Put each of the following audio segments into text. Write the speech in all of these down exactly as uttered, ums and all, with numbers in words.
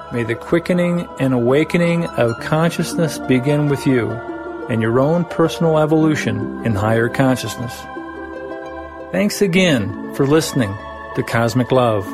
May the quickening and awakening of consciousness begin with you and your own personal evolution in higher consciousness. Thanks again for listening to Cosmic Love.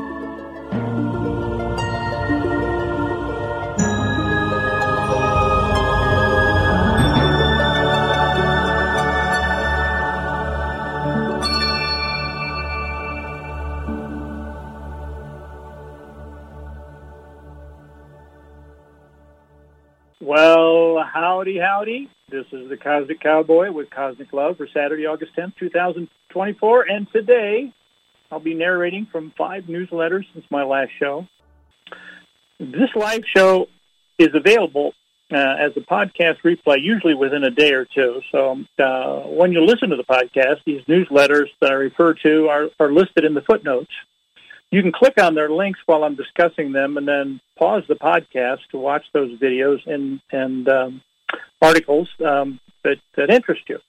Well, howdy, howdy. This is the Cosmic Cowboy with Cosmic Love for Saturday, August tenth, twenty twenty-four. And today, I'll be narrating from five newsletters since my last show. This live show is available uh, as a podcast replay, usually within a day or two. So uh, when you listen to the podcast, these newsletters that I refer to are, are listed in the footnotes. You can click on their links while I'm discussing them and then pause the podcast to watch those videos and, and um, articles um, that, that interest you.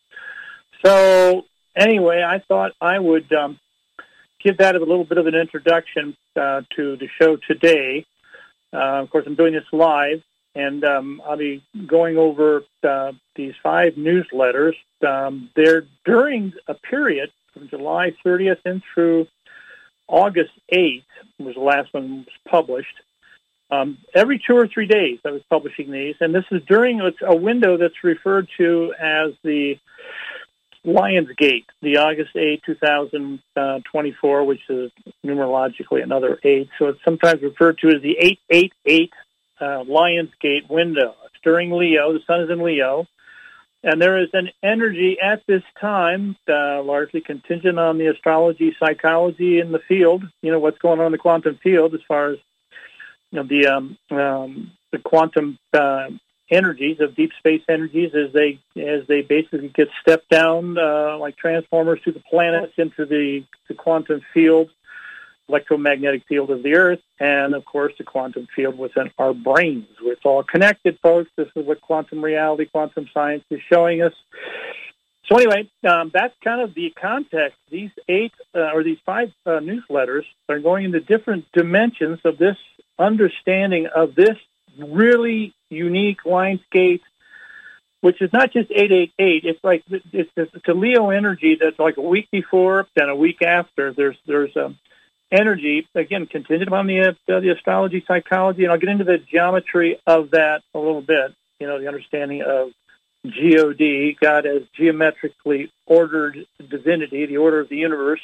So anyway, I thought I would um, give that a little bit of an introduction uh, to the show today. Uh, of course, I'm doing this live, and um, I'll be going over uh, these five newsletters. Um, they're during a period from July thirtieth in through August eighth was the last one was published. Um, every two or three days I was publishing these, and this is during a window that's referred to as the Lionsgate, the August eighth, twenty twenty-four, which is numerologically another eight. So it's sometimes referred to as the eight eight eight uh, Lionsgate window. It's during Leo. The sun is in Leo. And there is an energy at this time, uh, largely contingent on the astrology, psychology in the field, you know, what's going on in the quantum field as far as, you know, the um, um, the quantum uh, energies of deep space energies as they as they basically get stepped down uh, like transformers through the planets into the, the quantum field, electromagnetic field of the Earth, and, of course, the quantum field within our brains. It's all connected, folks. This is what quantum reality, quantum science is showing us. So anyway, um, that's kind of the context. These eight uh, or these five uh, newsletters are going into different dimensions of this understanding of this really unique Lionsgate, which is not just eight eight eight. It's like it's, it's a Leo energy that's like a week before, then a week after. There's there's a energy, again, contingent upon the, uh, the astrology, psychology, and I'll get into the geometry of that a little bit, you know, the understanding of G O D, God as geometrically ordered divinity, the order of the universe,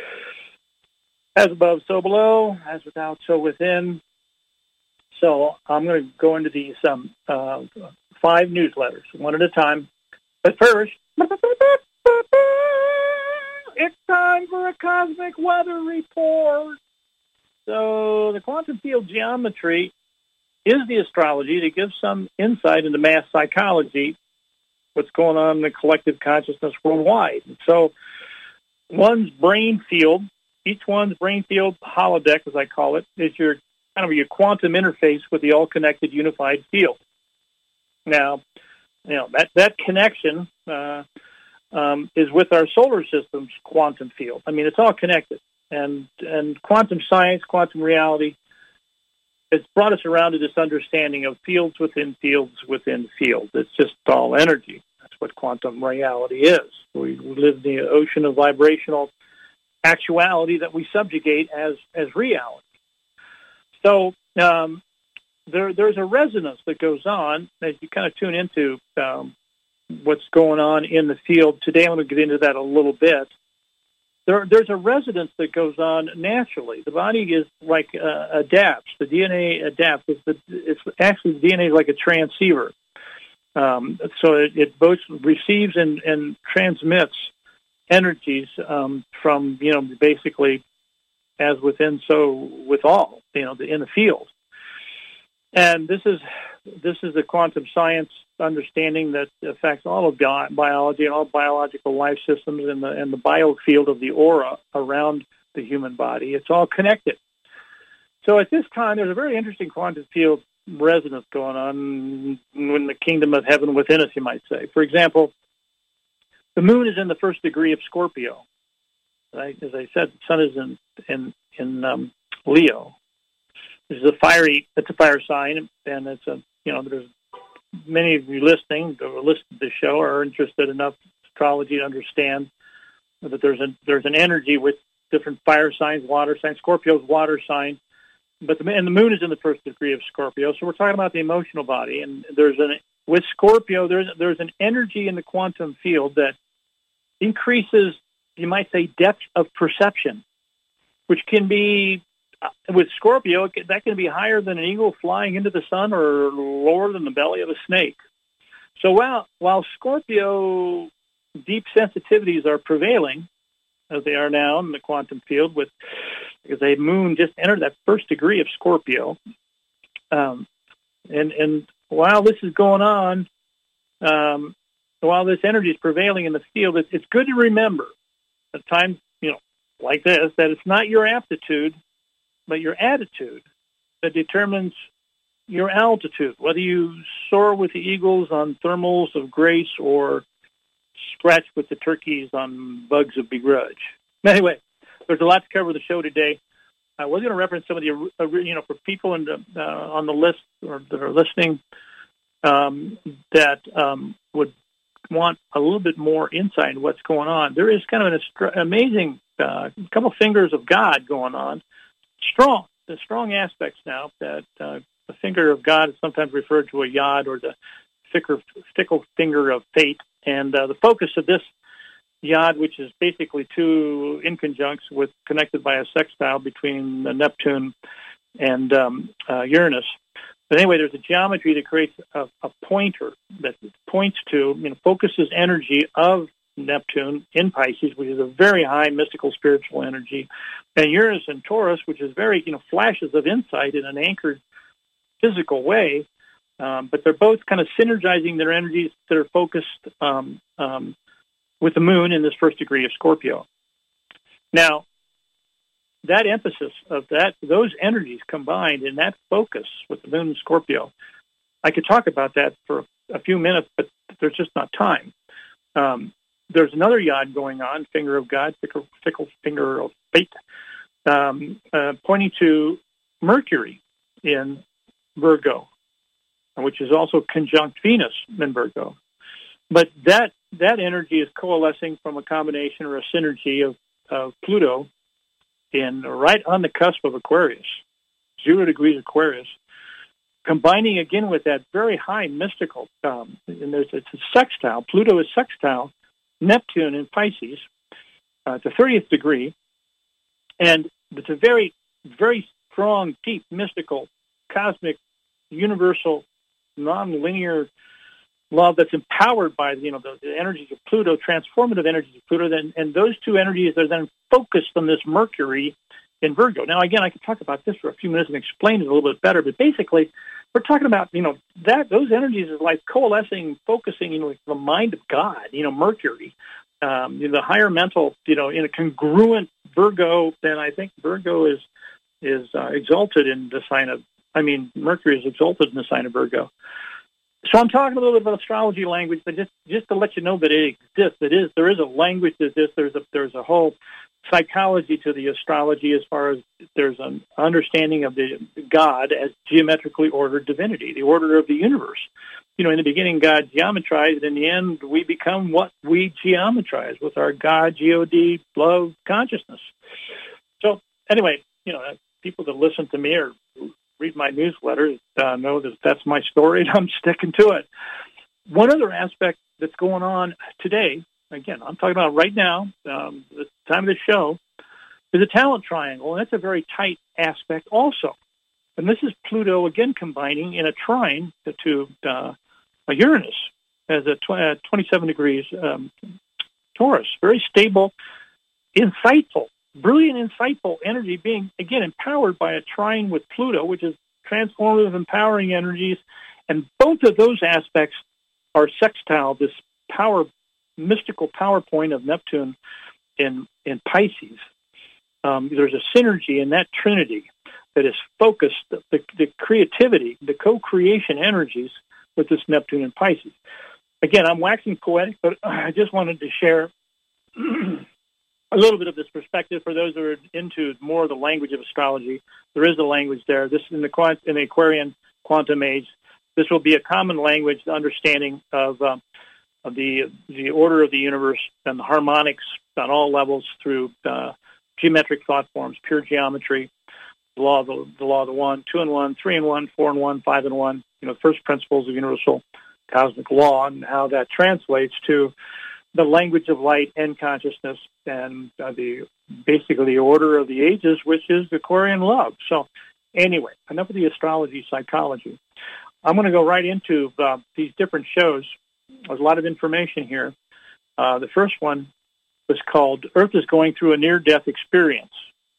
as above, so below, as without, so within. So I'm going to go into these um, uh, five newsletters, one at a time. But first, it's time for a cosmic weather report. So the quantum field geometry is the astrology that gives some insight into mass psychology, what's going on in the collective consciousness worldwide. So one's brain field, each one's brain field holodeck, as I call it, is your kind of your quantum interface with the all-connected unified field. Now, you know, that, that connection uh, Um, is with our solar system's quantum field. I mean, it's all connected. And and quantum science, quantum reality, has brought us around to this understanding of fields within fields within fields. It's just all energy. That's what quantum reality is. We live in the ocean of vibrational actuality that we subjugate as, as reality. So um, there there's a resonance that goes on as you kind of tune into um, what's going on in the field. Today I'm going to get into that a little bit. There, there's a resonance that goes on naturally. The body is like uh, adapts. The D N A adapts. It's, the, it's actually the D N A is like a transceiver. Um, so it, it both receives and, and transmits energies um, from, you know, basically as within, so with all, you know, in the field. And this is this is the quantum science understanding that affects all of bi- biology and all biological life systems and the and the biofield of the aura around the human body. It's all connected. So at this time, there's a very interesting quantum field resonance going on in the kingdom of heaven within us, you might say. For example, the moon is in the first degree of Scorpio. Right? As I said, the sun is in in in um, Leo. is a fiery. It's a fire sign, and it's a you know there's many of you listening or listen to the show are interested enough in astrology to understand that there's a there's an energy with different fire signs, water signs. Scorpio's water sign, but the and the moon is in the first degree of Scorpio. So we're talking about the emotional body, and there's an with Scorpio there's there's an energy in the quantum field that increases, you might say, depth of perception, which can be, with Scorpio, that can be higher than an eagle flying into the sun or lower than the belly of a snake. So while, while Scorpio deep sensitivities are prevailing, as they are now in the quantum field, with because the moon just entered that first degree of Scorpio, um, and, and while this is going on, um, while this energy is prevailing in the field, it's, it's good to remember at times, you know, like this, that it's not your aptitude, but your attitude that determines your altitude, whether you soar with the eagles on thermals of grace or scratch with the turkeys on bugs of begrudge. Anyway, there's a lot to cover the show today. I was going to reference some of the, uh, you know, for people in the, uh, on the list or that are listening um, that um, would want a little bit more insight into what's going on. There is kind of an astro- amazing uh, couple fingers of God going on. Strong, the strong aspects now that uh, the finger of God is sometimes referred to a yod or the fickle, fickle finger of fate. And uh, the focus of this yod, which is basically two inconjuncts with connected by a sextile between uh, Neptune and um, uh, Uranus. But anyway, there's a geometry that creates a, a pointer that points to, you know, focuses energy of Neptune in Pisces, which is a very high mystical spiritual energy, and Uranus in Taurus, which is very, you know, flashes of insight in an anchored physical way. Um, but they're both kind of synergizing their energies that are focused um, um, with the moon in this first degree of Scorpio. Now, that emphasis of that, those energies combined in that focus with the moon in Scorpio, I could talk about that for a few minutes, but there's just not time. Um, there's another yod going on, finger of God, fickle, fickle finger of fate, um, uh, pointing to Mercury in Virgo, which is also conjunct Venus in Virgo. But that that energy is coalescing from a combination or a synergy of, of Pluto in right on the cusp of Aquarius, zero degrees Aquarius, combining again with that very high mystical, um, and there's it's a sextile. Pluto is sextile Neptune in Pisces, uh, the thirtieth degree, and it's a very, very strong, deep, mystical, cosmic, universal, non-linear love that's empowered by, you know, the, the energies of Pluto, transformative energies of Pluto, and, and those two energies are then focused on this Mercury in Virgo. Now, again, I could talk about this for a few minutes and explain it a little bit better, but basically, we're talking about, you know, that those energies is like coalescing, focusing, you know, like the mind of God, you know, Mercury, um, you know, the higher mental, you know, in a congruent Virgo. Then I think Virgo is is uh, exalted in the sign of, I mean, Mercury is exalted in the sign of Virgo. So I'm talking a little bit about astrology language, but just, just to let you know that it exists. It is there is a language to this. There's a there's a whole psychology to the astrology as far as there's an understanding of the God as geometrically ordered divinity, the order of the universe. You know, in the beginning, God geometrized. In the end, we become what we geometrize with our God, G O D, love, consciousness. So anyway, you know, people that listen to me or read my newsletter uh, know that that's my story, and I'm sticking to it. One other aspect that's going on today, again, I'm talking about right now, um, the time of the show, is a talent triangle, and that's a very tight aspect also. And this is Pluto, again, combining in a trine to uh, a Uranus as a tw- uh, twenty-seven degrees um, Taurus. Very stable, insightful, brilliant, insightful energy being, again, empowered by a trine with Pluto, which is transformative, empowering energies. And both of those aspects are sextile, this power, mystical power point of Neptune in, in Pisces. Um, there's a synergy in that trinity that is focused, the, the creativity, the co-creation energies with this Neptune in Pisces. Again, I'm waxing poetic, but I just wanted to share a little bit of this perspective for those who are into more of the language of astrology. There is a language there. This in the quant, in the Aquarian quantum age. This will be a common language, the understanding of, um, of the the order of the universe and the harmonics on all levels through uh, geometric thought forms, pure geometry, the law of the, the law of the one, two and one, three and one, four and one, five and one. You know, first principles of universal cosmic law, and how that translates to the language of light and consciousness, and uh, the basically the order of the ages, which is Aquarian love. So anyway, enough of the astrology psychology. I'm going to go right into uh, these different shows. There's a lot of information here. Uh, the first one was called Earth is Going Through a Near-Death Experience.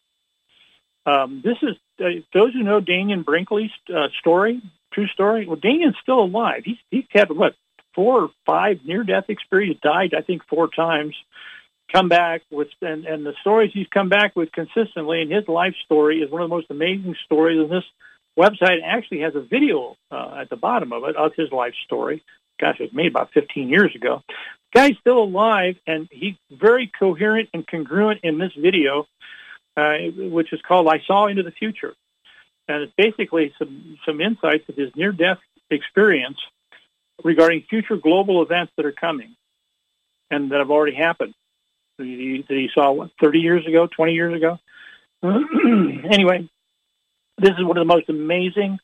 Um, this is, uh, those who know Daniel Brinkley's uh, story, true story, well, Daniel's still alive. He's, he's had, what, four or five near-death experiences, died, I think, four times, come back with, and, and the stories he's come back with consistently, and his life story is one of the most amazing stories, and this website actually has a video uh, at the bottom of it of his life story. Gosh, it was made about fifteen years ago. The guy's still alive, and he's very coherent and congruent in this video, uh, which is called I Saw Into the Future. And it's basically some, some insights of his near-death experience regarding future global events that are coming and that have already happened. That he, that he saw, what, thirty years ago, twenty years ago? Anyway, this is one of the most amazing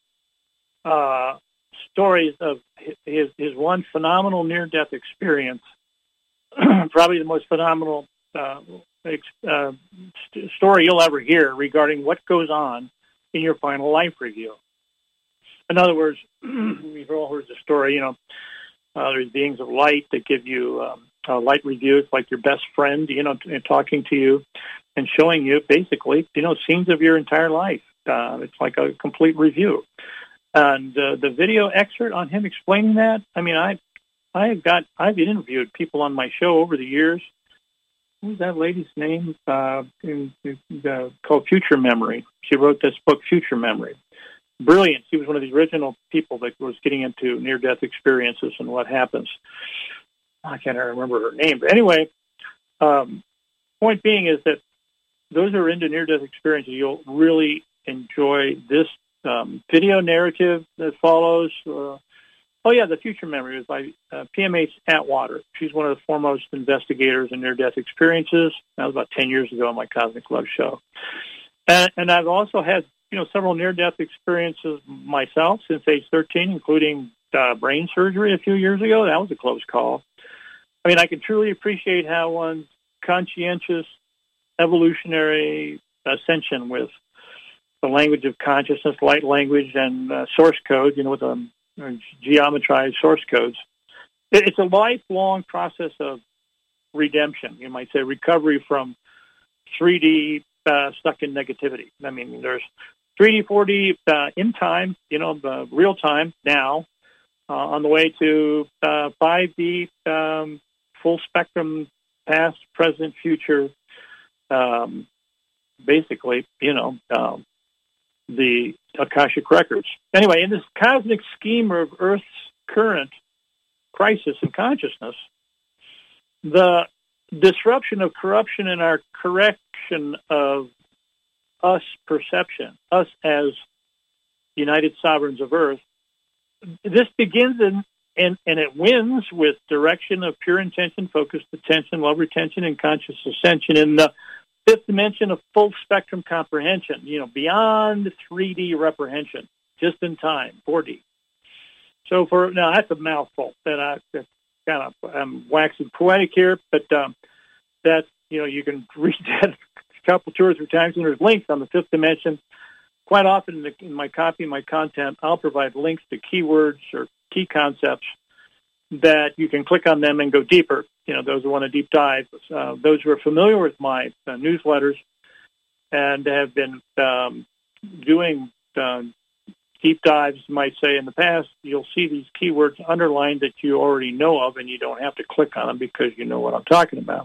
uh, stories of his, his one phenomenal near-death experience, probably the most phenomenal uh, uh, st- story you'll ever hear regarding what goes on in your final life review. In other words, we've all heard the story, you know, uh, there's beings of light that give you um, a light review. It's like your best friend, you know, t- talking to you and showing you basically, you know, scenes of your entire life. Uh, it's like a complete review. And uh, the video excerpt on him explaining that, I mean, I, I've got, I've interviewed people on my show over the years. What was that lady's name? Uh, in, uh, called Future Memory. She wrote this book, Future Memory. Brilliant. She was one of the original people that was getting into near-death experiences and what happens. I can't remember her name. But anyway, um, point being is that those who are into near-death experiences, you'll really enjoy this um, video narrative that follows. Uh, oh, yeah, the Future Memory was by uh, P M H Atwater. She's one of the foremost investigators in near-death experiences. That was about ten years ago on my Cosmic Love show. And, and I've also had, you know, several near-death experiences myself since age thirteen, including uh, brain surgery a few years ago. That was a close call. I mean, I can truly appreciate how one's conscientious evolutionary ascension with the language of consciousness, light language, and uh, source code, you know, with um, geometrized source codes. It, it's a lifelong process of redemption, you might say, recovery from three D uh, stuck in negativity. I mean, there's three D, four D uh, in time, you know, uh, real time now, uh, on the way to uh, five D, um, full spectrum, past, present, future, um, basically, you know, um, the Akashic Records. Anyway, in this cosmic scheme of Earth's current crisis in consciousness, the disruption of corruption in our correction of us perception, us as united sovereigns of Earth, this begins in, and, and it wins with direction of pure intention, focused attention, love retention, and conscious ascension in the fifth dimension of full spectrum comprehension, you know, beyond three D reprehension, just in time, four D. So for, now that's a mouthful that I that's kind of, I'm waxing poetic here, but um, that, you know, you can read that a couple, two or three times, and there's links on the fifth dimension. Quite often in, the, in my copy, my content, I'll provide links to keywords or key concepts that you can click on them and go deeper. You know, those who want a deep dive, uh, those who are familiar with my uh, newsletters and have been um, doing uh, deep dives, you might say, in the past, you'll see these keywords underlined that you already know of, and you don't have to click on them because you know what I'm talking about.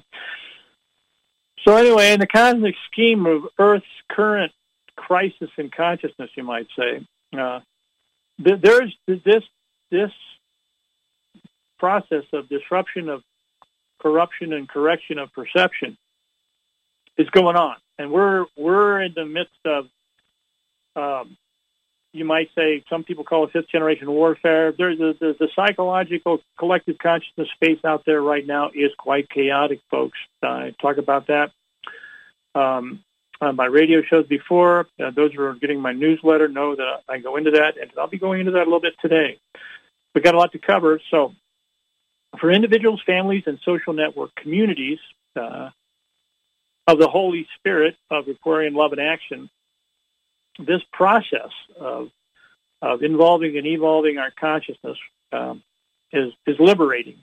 So anyway, in the cosmic scheme of Earth's current crisis in consciousness, you might say, uh, th- there's this this process of disruption of corruption and correction of perception is going on, and we're we're in the midst of, um, you might say, some people call it fifth generation warfare. There's the, the the psychological collective consciousness space out there right now is quite chaotic, folks. Uh, I talk about that um, on my radio shows before. Uh, those who are getting my newsletter know that I go into that, and I'll be going into that a little bit today. We've got a lot to cover, so for individuals, families, and social network communities uh, of the Holy Spirit of Aquarian love and action, this process of of involving and evolving our consciousness um, is is liberating.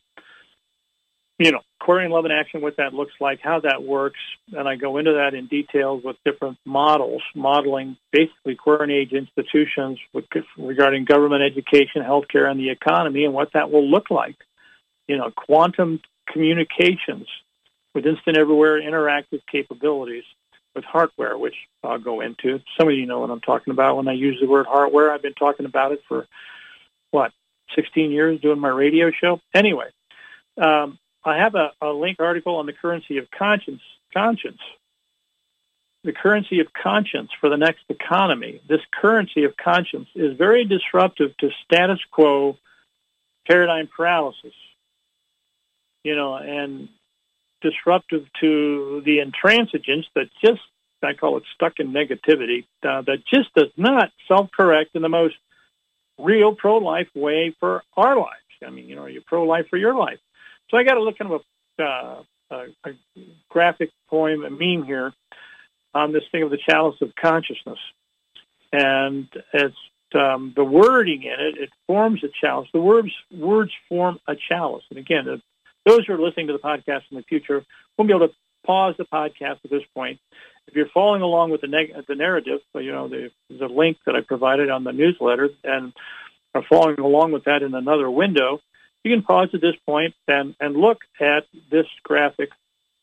You know, Aquarian love and action, what that looks like, how that works, and I go into that in detail with different models, modeling basically Aquarian age institutions with, regarding government, education, healthcare, and the economy, and what that will look like. You know, quantum communications with instant everywhere interactive capabilities with hardware, which I'll go into. Some of you know what I'm talking about when I use the word hardware. I've been talking about it for, what, sixteen years doing my radio show? Anyway, um, I have a, a link article on the currency of conscience. Conscience. The currency of conscience for the next economy. This currency of conscience is very disruptive to status quo paradigm paralysis, you know, and disruptive to the intransigence that just, I call it stuck in negativity, uh, that just does not self-correct in the most real pro-life way for our lives. I mean, you know, are you pro-life for your life? So I got to look kind of a, uh, a, a graphic poem, a meme here on this thing of the chalice of consciousness. And it's um, the wording in it, it forms a chalice. The words words form a chalice. And again, uh, those who are listening to the podcast in the future won't be able to pause the podcast at this point. If you're following along with the, neg- the narrative, you know, the, the link that I provided on the newsletter and are following along with that in another window, you can pause at this point and, and look at this graphic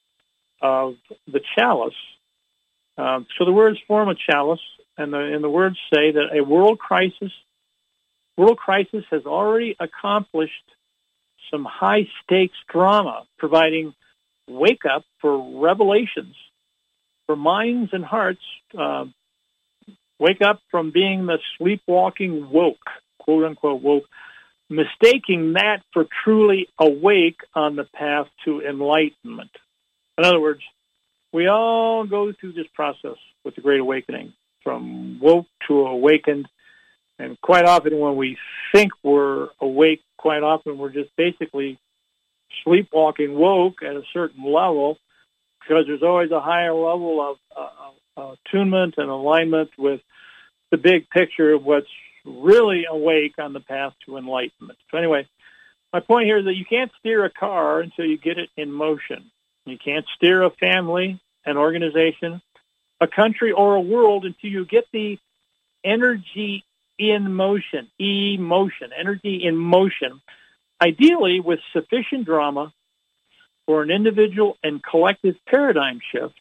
of the chalice. Um, so the words form a chalice, and the, and the words say that a world crisis, world crisis has already accomplished some high-stakes drama, providing wake-up for revelations for minds and hearts. Uh, wake up from being the sleepwalking woke, quote-unquote woke, mistaking that for truly awake on the path to enlightenment. In other words, we all go through this process with the Great Awakening, from woke to awakened, and quite often when we think we're awake, quite often we're just basically sleepwalking woke at a certain level, because there's always a higher level of uh, attunement and alignment with the big picture of what's really awake on the path to enlightenment. So anyway, my point here is that you can't steer a car until you get it in motion. You can't steer a family, an organization, a country, or a world until you get the energy in motion, emotion, energy in motion, ideally with sufficient drama for an individual and collective paradigm shift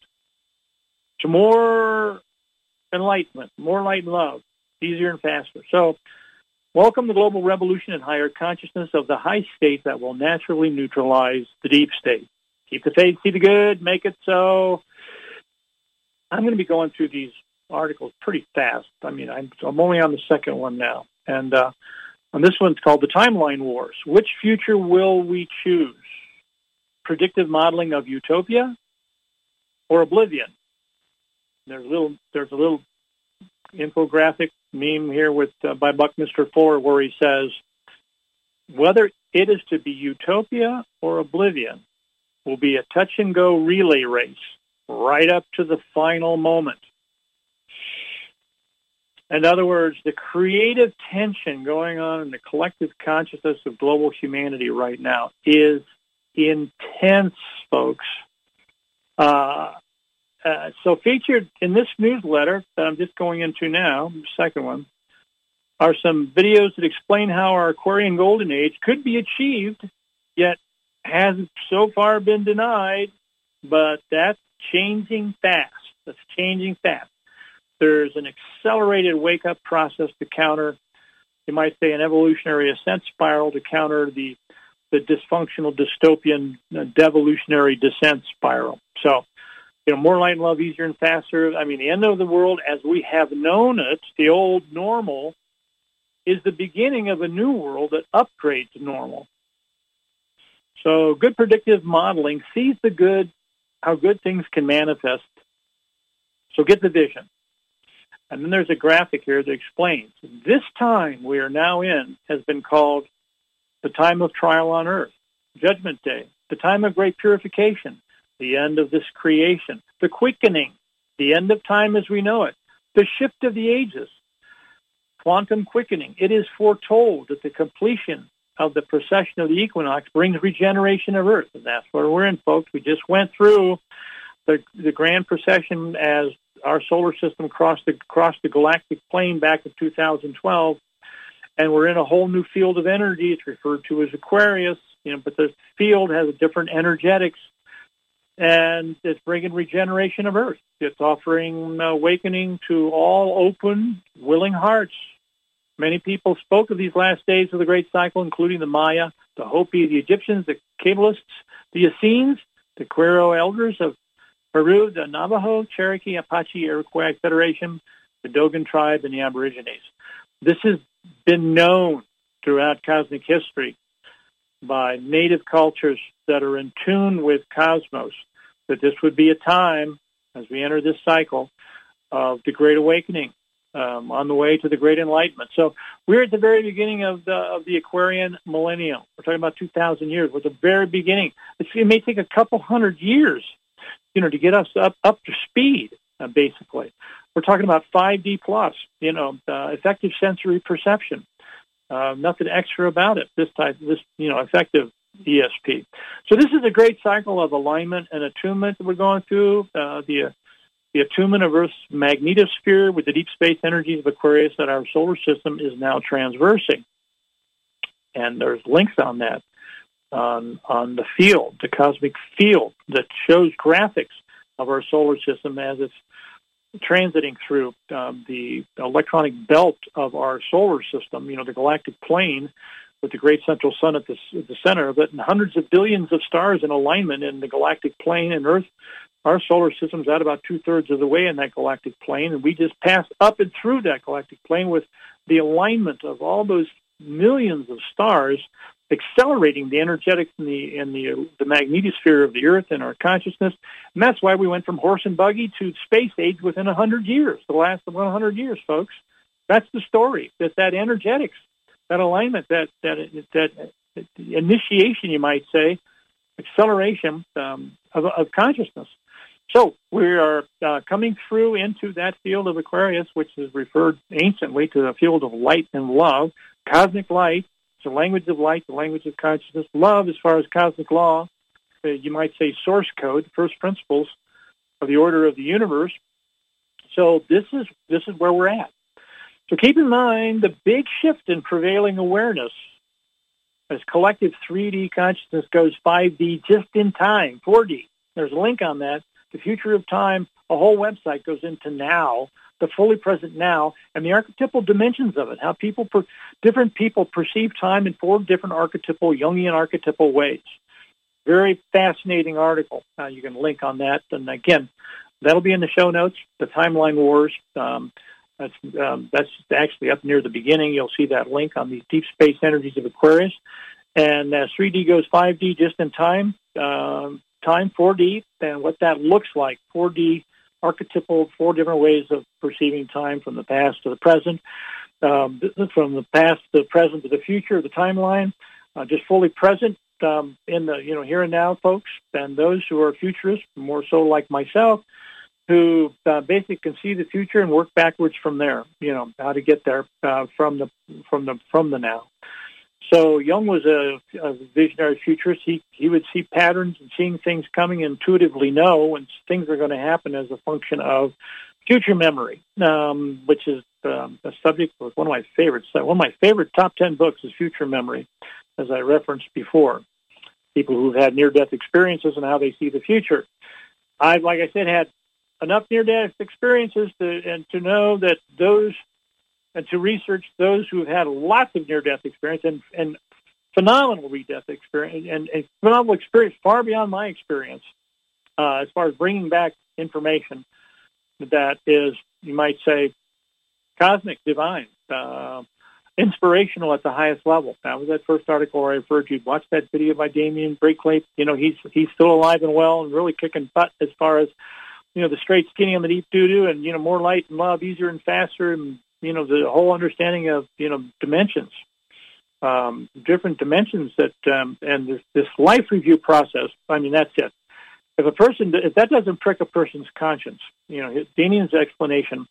to more enlightenment, more light and love, easier and faster. So welcome the global revolution in higher consciousness of the high state that will naturally neutralize the deep state. Keep the faith, see the good, make it so. I'm going to be going through these articles pretty fast. I mean, I'm, I'm only on the second one now. And uh, on this one, it's called The Timeline Wars. Which future will we choose? Predictive modeling of utopia or oblivion? There's a little, there's a little infographic meme here with uh, by Buckminster Fuller where he says, whether it is to be utopia or oblivion will be a touch-and-go relay race right up to the final moment. In other words, the creative tension going on in the collective consciousness of global humanity right now is intense, folks. Uh, uh, so featured in this newsletter that I'm just going into now, the second one, are some videos that explain how our Aquarian Golden Age could be achieved, yet hasn't so far been denied, but that's changing fast. That's changing fast. There's an accelerated wake-up process to counter, you might say, an evolutionary ascent spiral to counter the, the dysfunctional dystopian uh, devolutionary descent spiral. So you know, more light and love, easier and faster. I mean, the end of the world as we have known it, the old normal, is the beginning of a new world that upgrades normal. So good predictive modeling sees the good, how good things can manifest. So get the vision. And then there's a graphic here that explains this time we are now in has been called the time of trial on earth, Judgment Day, the time of great purification, the end of this creation, the quickening, the end of time as we know it, the shift of the ages, quantum quickening. It is foretold that the completion of the precession of the equinox brings regeneration of earth. And that's where we're in, folks. We just went through the, the grand precession as our solar system crossed the, crossed the galactic plane back in two thousand twelve. And we're in a whole new field of energy. It's referred to as Aquarius, you know, but the field has a different energetics, and it's bringing regeneration of Earth. It's offering awakening to all open, willing hearts. Many people spoke of these last days of the Great Cycle, including the Maya, the Hopi, the Egyptians, the Kabbalists, the Essenes, the Quero elders of Peru, the Navajo, Cherokee, Apache, Iroquois Federation, the Dogon tribe, and the Aborigines. This has been known throughout cosmic history by native cultures that are in tune with cosmos, that this would be a time, as we enter this cycle, of the Great Awakening, um, on the way to the Great Enlightenment. So we're at the very beginning of the of the Aquarian millennium. We're talking about two thousand years. We're at the very beginning. It's, it may take a couple hundred years, you know, to get us up, up to speed, uh, basically. We're talking about five D plus, you know, uh, effective sensory perception. Uh, nothing extra about it. This type, this, you know, effective E S P. So this is a great cycle of alignment and attunement that we're going through. Uh, the uh, the attunement of Earth's magnetosphere with the deep space energies of Aquarius that our solar system is now transversing. And there's links on that on on the field, the cosmic field that shows graphics of our solar system as it's transiting through um, the electronic belt of our solar system, you know, the galactic plane with the great central sun at the, at the center of it, and hundreds of billions of stars in alignment in the galactic plane. And Earth, our solar system's at about two-thirds of the way in that galactic plane, and we just passed up and through that galactic plane with the alignment of all those millions of stars accelerating the energetics in the in the the magnetosphere of the Earth and our consciousness. And that's why we went from horse and buggy to space age within one hundred years, the last one hundred years, folks. That's the story. That that energetics, that alignment, that that that initiation, you might say, acceleration um, of, of consciousness. So we are uh, coming through into that field of Aquarius, which is referred anciently to the field of light and love, cosmic light. It's the language of light, the language of consciousness. Love, as far as cosmic law, uh, you might say source code, first principles of the order of the universe. So this is this is where we're at. So keep in mind the big shift in prevailing awareness as collective three D consciousness goes five D just in time, four D. There's a link on that. The future of time, a whole website goes into now, the fully present now, and the archetypal dimensions of it, how people, per, different people perceive time in four different archetypal, Jungian archetypal ways. Very fascinating article. Uh, you can link on that. And again, that'll be in the show notes, the Timeline Wars. Um, that's, um, that's actually up near the beginning. You'll see that link on the deep space energies of Aquarius. And as three D goes five D just in time, um, time four D, and what that looks like, four D archetypal, four different ways of perceiving time from the past to the present, um, from the past to the present to the future, the timeline, uh, just fully present um, in the, you know, here and now, folks, and those who are futurists, more so like myself, who uh, basically can see the future and work backwards from there, you know, how to get there uh, from the from the from the now. So Jung was a, a visionary futurist. He he would see patterns and seeing things coming, intuitively know when things are going to happen as a function of future memory, um, which is um, a subject of one of my favorites. One of my favorite top ten books is Future Memory, as I referenced before. People who've had near-death experiences and how they see the future. I've, like I said, had enough near-death experiences to and to know that those. And to research those who have had lots of near-death experience and, and phenomenal re-death experience and, and phenomenal experience far beyond my experience uh, as far as bringing back information that is, you might say, cosmic, divine, uh, inspirational at the highest level. That was that first article I referred to. Watch that video by Damian Braithwaite. You know, he's he's still alive and well and really kicking butt as far as, you know, the straight skinny on the deep doo-doo and, you know, more light and love, easier and faster, and, you know, the whole understanding of, you know, dimensions, um, different dimensions that, um, and this, this life review process, I mean, that's it. If a person, if that doesn't prick a person's conscience, you know, Damian's explanation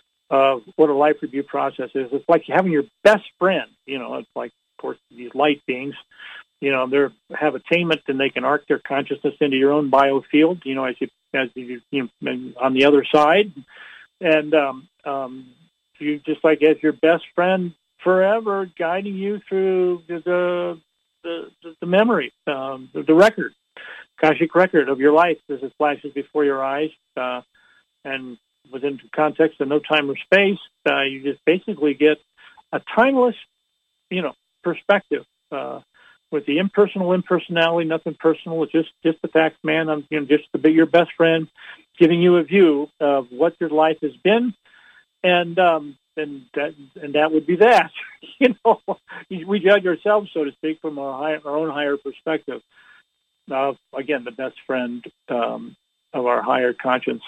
of what a life review process is, it's like having your best friend, you know, it's like, of course, these light beings, you know, they have attainment and they can arc their consciousness into your own biofield, you know, as you, as you, you know, on the other side. And um, um, you just like as your best friend forever, guiding you through the the, the, the memory, um, the, the record, Akashic record of your life as it flashes before your eyes. Uh, and within the context of no time or space, uh, you just basically get a timeless, you know, perspective uh, with the impersonal impersonality, nothing personal. It's just just the facts, man. I'm you know just to be your best friend, giving you a view of what your life has been, and um, and that and that would be that. You know, we judge ourselves, so to speak, from our high, our own higher perspective. Now, again, the best friend um, of our higher conscience.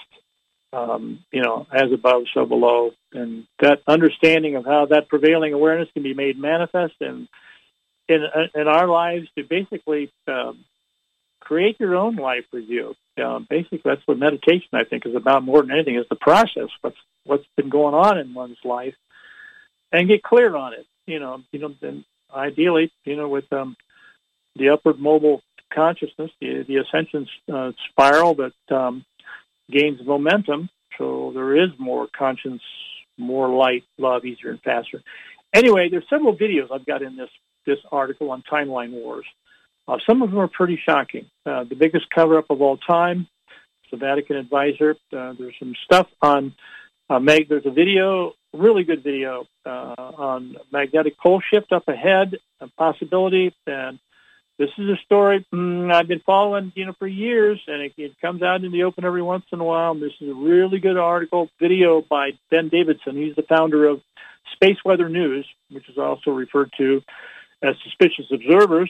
Um, you know, as above, so below. And that understanding of how that prevailing awareness can be made manifest in in, in our lives to basically um, create your own life review. Uh, basically, that's what meditation, I think, is about more than anything, is the process, what's what's been going on in one's life, and get clear on it. You know, you know, then ideally, you know, with um, the upward mobile consciousness, the, the ascension uh, spiral that um, gains momentum, so there is more conscience, more light, love, easier and faster. Anyway, there's several videos I've got in this this article on timeline wars. Uh, some of them are pretty shocking. Uh, the biggest cover-up of all time, the Vatican advisor. Uh, there's some stuff on uh, Meg. There's a video, really good video uh, on magnetic pole shift up ahead, a possibility, and this is a story mm, I've been following, you know, for years, and it, it comes out in the open every once in a while. And this is a really good article, video by Ben Davidson. He's the founder of Space Weather News, which is also referred to as Suspicious Observers.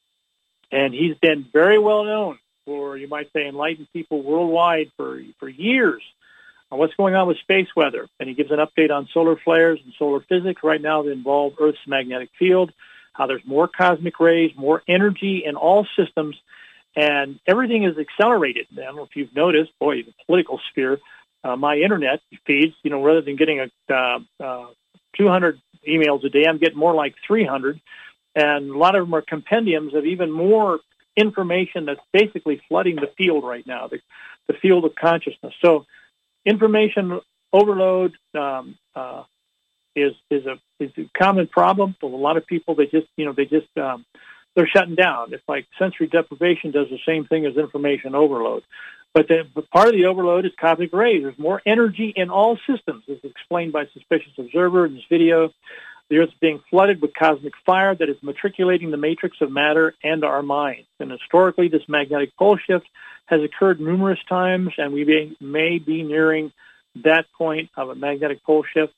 And he's been very well known for, you might say, enlightened people worldwide for, for years on what's going on with space weather. And he gives an update on solar flares and solar physics right now that involve Earth's magnetic field, how there's more cosmic rays, more energy in all systems, and everything is accelerated. I don't know if you've noticed, boy, the political sphere, uh, my internet feeds, you know, rather than getting a uh, uh, two hundred emails a day, I'm getting more like three hundred, and a lot of them are compendiums of even more information that's basically flooding the field right now, the, the field of consciousness. So information overload, um, uh, is is a is a common problem for a lot of people. They just you know they just um, they're shutting down. It's like sensory deprivation does the same thing as information overload. But, the, but part of the overload is cosmic rays. There's more energy in all systems, as explained by Suspicious Observer in this video. The Earth is being flooded with cosmic fire that is matriculating the matrix of matter and our minds. And historically, this magnetic pole shift has occurred numerous times, and we may, may be nearing that point of a magnetic pole shift.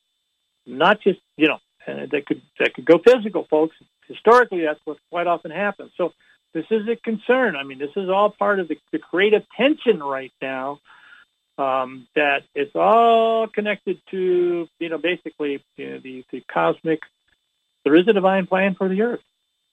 Not just, you know, and that could that could go physical, folks. Historically, that's what quite often happens. So this is a concern. I mean, this is all part of the, the creative tension right now, um, that it's all connected to, you know, basically you know, the, the cosmic, there is a divine plan for the Earth.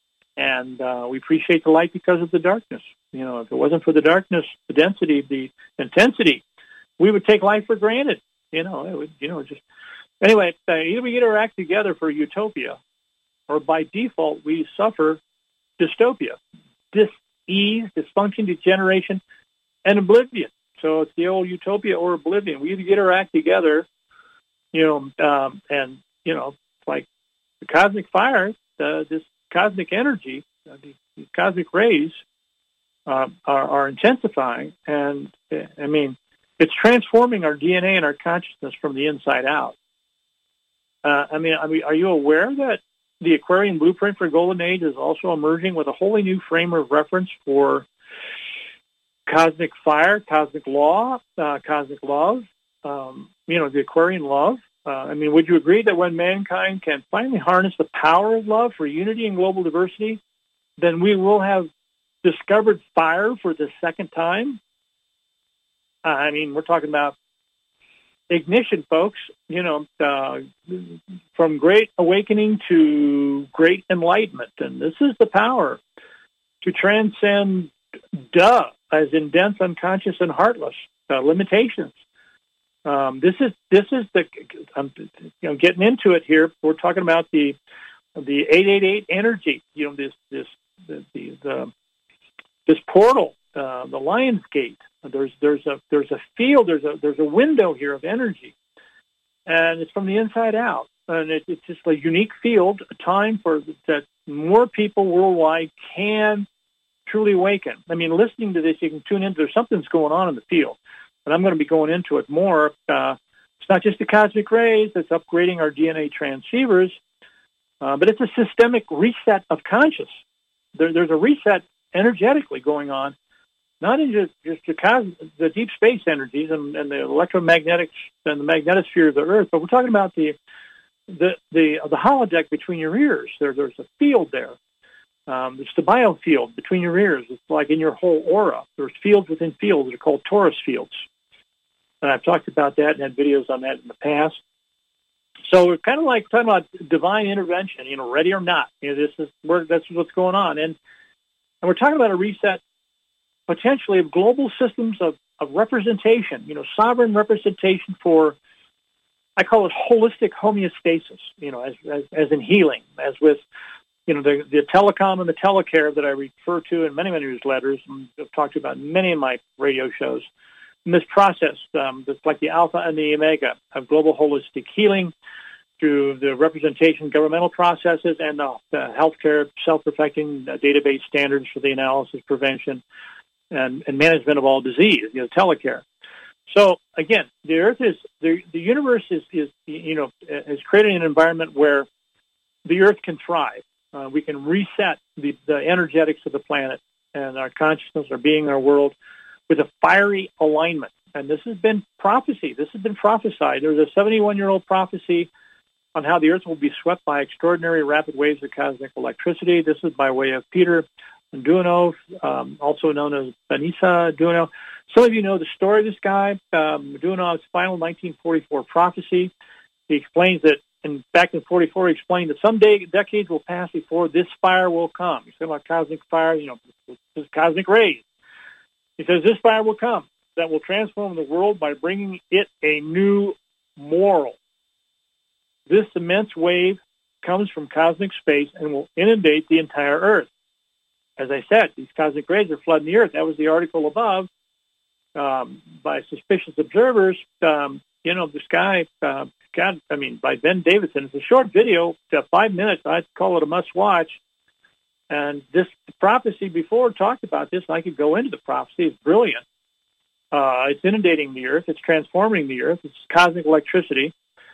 And uh, we appreciate the light because of the darkness. You know, if it wasn't for the darkness, the density, the intensity, we would take life for granted. You know, it would, you know, just... Anyway, uh, either we get our act together for utopia, or by default we suffer dystopia, dis-ease, dysfunction, degeneration, and oblivion. So it's the old utopia or oblivion. We either get our act together, you know, um, and, you know, like the cosmic fire, uh, this cosmic energy, uh, the, the cosmic rays uh, are, are intensifying. And, uh, I mean, it's transforming our D N A and our consciousness from the inside out. Uh, I mean, I mean, are you aware that the Aquarian blueprint for Golden Age is also emerging with a wholly new frame of reference for cosmic fire, cosmic law, uh, cosmic love, um, you know, the Aquarian love. Uh, I mean, would you agree that when mankind can finally harness the power of love for unity and global diversity, then we will have discovered fire for the second time? Uh, I mean, we're talking about ignition, folks, you know, uh, from great awakening to great enlightenment. And this is the power to transcend duh, as in dense, unconscious, and heartless uh, limitations. Um, this is this is the I'm you know, getting into it here. We're talking about the the eight eight eight energy. You know, this this the, the, the this portal, uh, the Lion's Gate. There's there's a there's a field. There's a there's a window here of energy, and it's from the inside out. And it, it's just a unique field, a time for that more people worldwide can truly awaken. I mean, listening to this, you can tune into there's something's going on in the field. And I'm going to be going into it more. Uh, it's not just the cosmic rays that's upgrading our D N A transceivers, uh, but it's a systemic reset of conscious. There, there's a reset energetically going on, not in just, just the, cos- the deep space energies and, and the electromagnetics and the magnetosphere of the Earth, but we're talking about the the the, the holodeck between your ears. There, there's a field there. Um, it's the biofield between your ears. It's like in your whole aura. There's fields within fields that are called torus fields. And I've talked about that and had videos on that in the past. So we're kind of like talking about divine intervention, you know, ready or not. You know, this is where that's what's going on. And, and we're talking about a reset potentially of global systems of, of representation, you know, sovereign representation for, I call it holistic homeostasis, you know, as, as, as in healing, as with, you know, the, the telecom and the telecare that I refer to in many, many newsletters, and I've talked about in many of my radio shows. And this process, um, that's like the alpha and the omega of global holistic healing through the representation governmental processes and the, the healthcare self-perfecting uh, database standards for the analysis, prevention, and, and management of all disease, you know, telecare. So, again, the Earth is, the, the universe is, is, you know, has created an environment where the Earth can thrive. Uh, we can reset the, the energetics of the planet and our consciousness, our being, our world, with a fiery alignment. And this has been prophecy. This has been prophesied. There's a seventy-one-year-old prophecy on how the Earth will be swept by extraordinary rapid waves of cosmic electricity. This is by way of Peter Duno, um, also known as Benissa Duno. Some of you know the story of this guy, um, Duno's final nineteen forty-four prophecy. He explains that, and back in forty-four, he explained that some day, decades will pass before this fire will come. He's talking about cosmic fire, you know, this cosmic rays. He says this fire will come that will transform the world by bringing it a new moral. This immense wave comes from cosmic space and will inundate the entire Earth. As I said, these cosmic rays are flooding the Earth. That was the article above um, by suspicious observers. Um, you know, this guy, uh, God, I mean, by Ben Davidson. It's a short video, uh, five minutes. I'd call it a must-watch. And this prophecy before talked about this. I could go into the prophecy. It's brilliant. Uh, it's inundating the Earth. It's transforming the Earth. It's cosmic electricity.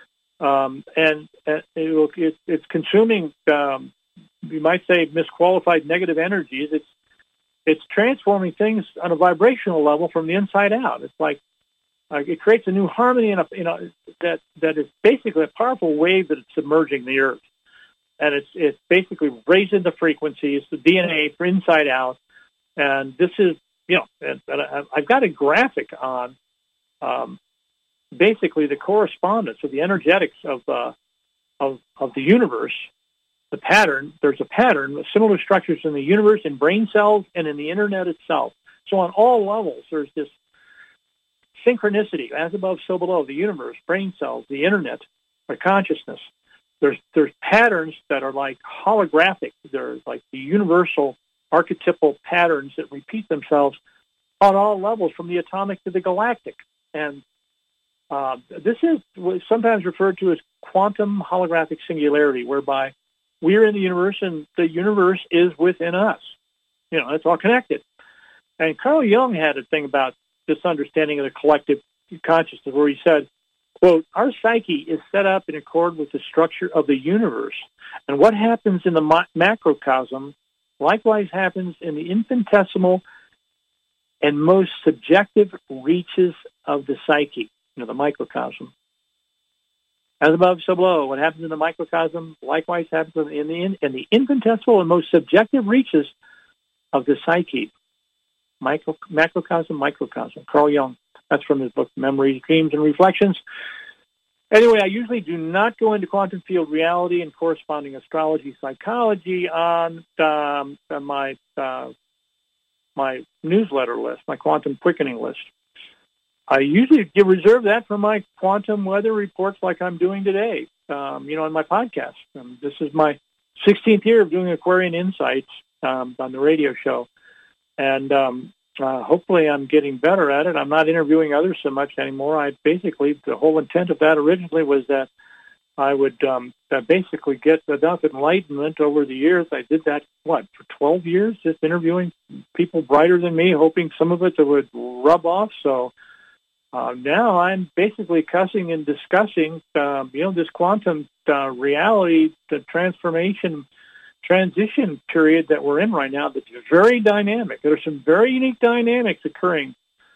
Um, and uh, it will, it, it's consuming, um, you might say, misqualified negative energies. It's it's transforming things on a vibrational level from the inside out. It's like uh, it creates a new harmony in a, you know, that that is basically a powerful wave that is submerging the Earth. And it's it's basically raising the frequencies, the D N A from inside out. And this is, you know, and, and I've got a graphic on um, basically the correspondence of the energetics of, uh, of of the universe, the pattern. There's a pattern with similar structures in the universe, in brain cells, and in the Internet itself. So on all levels, there's this synchronicity, as above, so below, the universe, brain cells, the Internet, our consciousness. There's there's patterns that are like holographic. There's like the universal archetypal patterns that repeat themselves on all levels, from the atomic to the galactic. And uh, this is sometimes referred to as quantum holographic singularity, whereby we're in the universe and the universe is within us. You know, it's all connected. And Carl Jung had a thing about this understanding of the collective consciousness, where he said, quote, our psyche is set up in accord with the structure of the universe. And what happens in the ma- macrocosm likewise happens in the infinitesimal and most subjective reaches of the psyche, you know, the microcosm. As above, so below. What happens in the microcosm likewise happens in the in, in the infinitesimal and most subjective reaches of the psyche. Micro, macrocosm, microcosm. Carl Jung. That's from his book, Memories, Dreams, and Reflections. Anyway, I usually do not go into quantum field reality and corresponding astrology psychology on um, my uh, my newsletter list, my quantum quickening list. I usually give, reserve that for my quantum weather reports like I'm doing today, um, you know, on my podcast. Um, this is my sixteenth year of doing Aquarian Insights um, on the radio show. And um, uh, hopefully I'm getting better at it. I'm not interviewing others so much anymore. I basically, the whole intent of that originally was that I would um, uh, basically get enough enlightenment over the years. I did that, what, for twelve years, just interviewing people brighter than me, hoping some of it would rub off. So uh, now I'm basically cussing and discussing, uh, you know, this quantum uh, reality, the transformation transition period that we're in right now that's very dynamic. There are some very unique dynamics occurring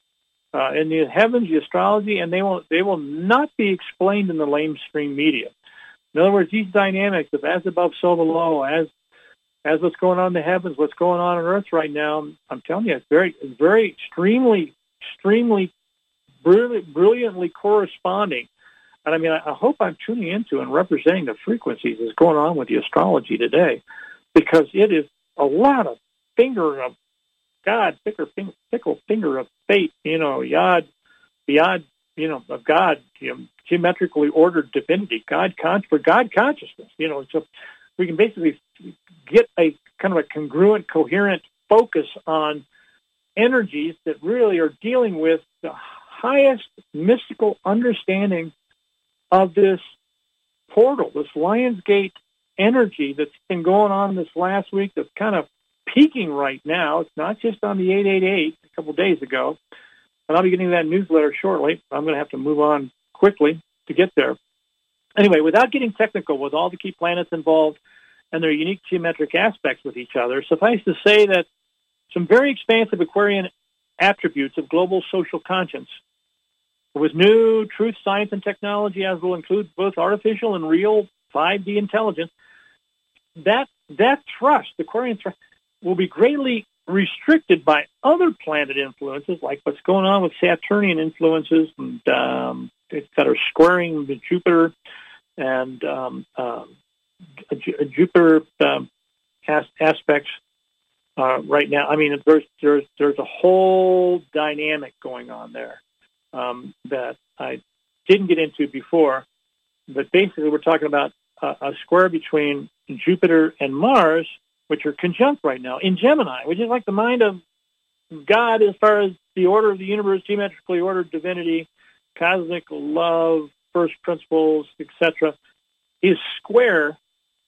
uh, in the heavens, the astrology, and they will they will not be explained in the lamestream media. In other words, these dynamics of as above, so below, as as what's going on in the heavens, what's going on on Earth right now, I'm telling you, it's very, it's very extremely, extremely brilliant, brilliantly corresponding. And I mean, I, I hope I'm tuning into and representing the frequencies that's going on with the astrology today, because it is a lot of finger of God, thicker, finger, fickle finger of fate, you know, yod, yod, you know, of God, you know, geometrically ordered divinity, God, con- for God consciousness, you know, so we can basically get a kind of a congruent, coherent focus on energies that really are dealing with the highest mystical understanding of this portal, this Lionsgate energy that's been going on this last week that's kind of peaking right now. It's not just on the eight eight eight a couple days ago, and I'll be getting that newsletter shortly. I'm going to have to move on quickly to get there. Anyway, without getting technical with all the key planets involved and their unique geometric aspects with each other, suffice to say that some very expansive Aquarian attributes of global social conscience with new truth, science, and technology, as will include both artificial and real five D intelligence, that that thrust, the Aquarian thrust, will be greatly restricted by other planet influences, like what's going on with Saturnian influences and, um, that are squaring the Jupiter and um, um, Jupiter um, as- aspects uh, right now. I mean, there's there's there's a whole dynamic going on there um, that I didn't get into before, but basically we're talking about a, a square between Jupiter and Mars, which are conjunct right now in Gemini, which is like the mind of God as far as the order of the universe, geometrically ordered divinity, cosmic love, first principles, et cetera, is square.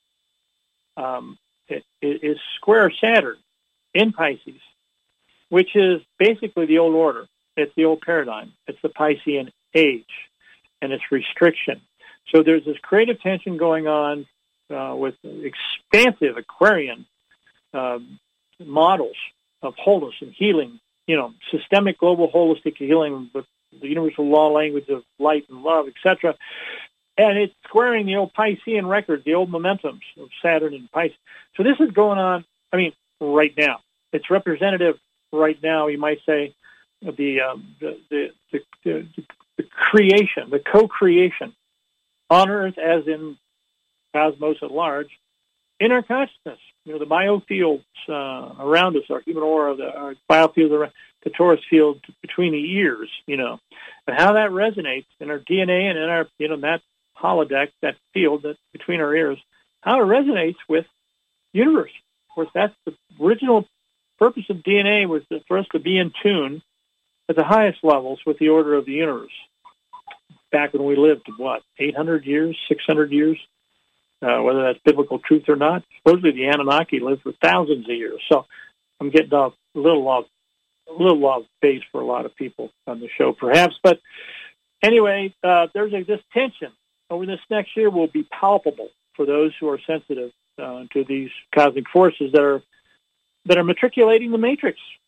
Um, it, it is square Saturn in Pisces, which is basically the old order. It's the old paradigm. It's the Piscean age, and it's restriction. So there's this creative tension going on uh, with expansive Aquarian uh, models of wholeness and healing, you know, systemic global holistic healing with the universal law language of light and love, et cetera. And it's squaring the old Piscean records, the old momentums of Saturn and Pisces. So this is going on, I mean, right now. It's representative right now, you might say, of the, um, the, the, the, the, the creation, the co-creation on Earth as in cosmos at large, in our consciousness. You know, the biofields uh, around us, our human aura, the our biofields around the torus field between the ears, you know, and how that resonates in our D N A and in our, you know, that holodeck, that field that between our ears, how it resonates with the universe. Of course, that's the original purpose of D N A, was for us to be in tune at the highest levels with the order of the universe. Back when we lived, what, eight hundred years, six hundred years, uh, whether that's biblical truth or not. Supposedly the Anunnaki lived for thousands of years. So I'm getting off a little off, a little off base for a lot of people on the show, perhaps. But anyway, uh, there's a, this tension over this next year will be palpable for those who are sensitive uh, to these cosmic forces that are that are matriculating the matrix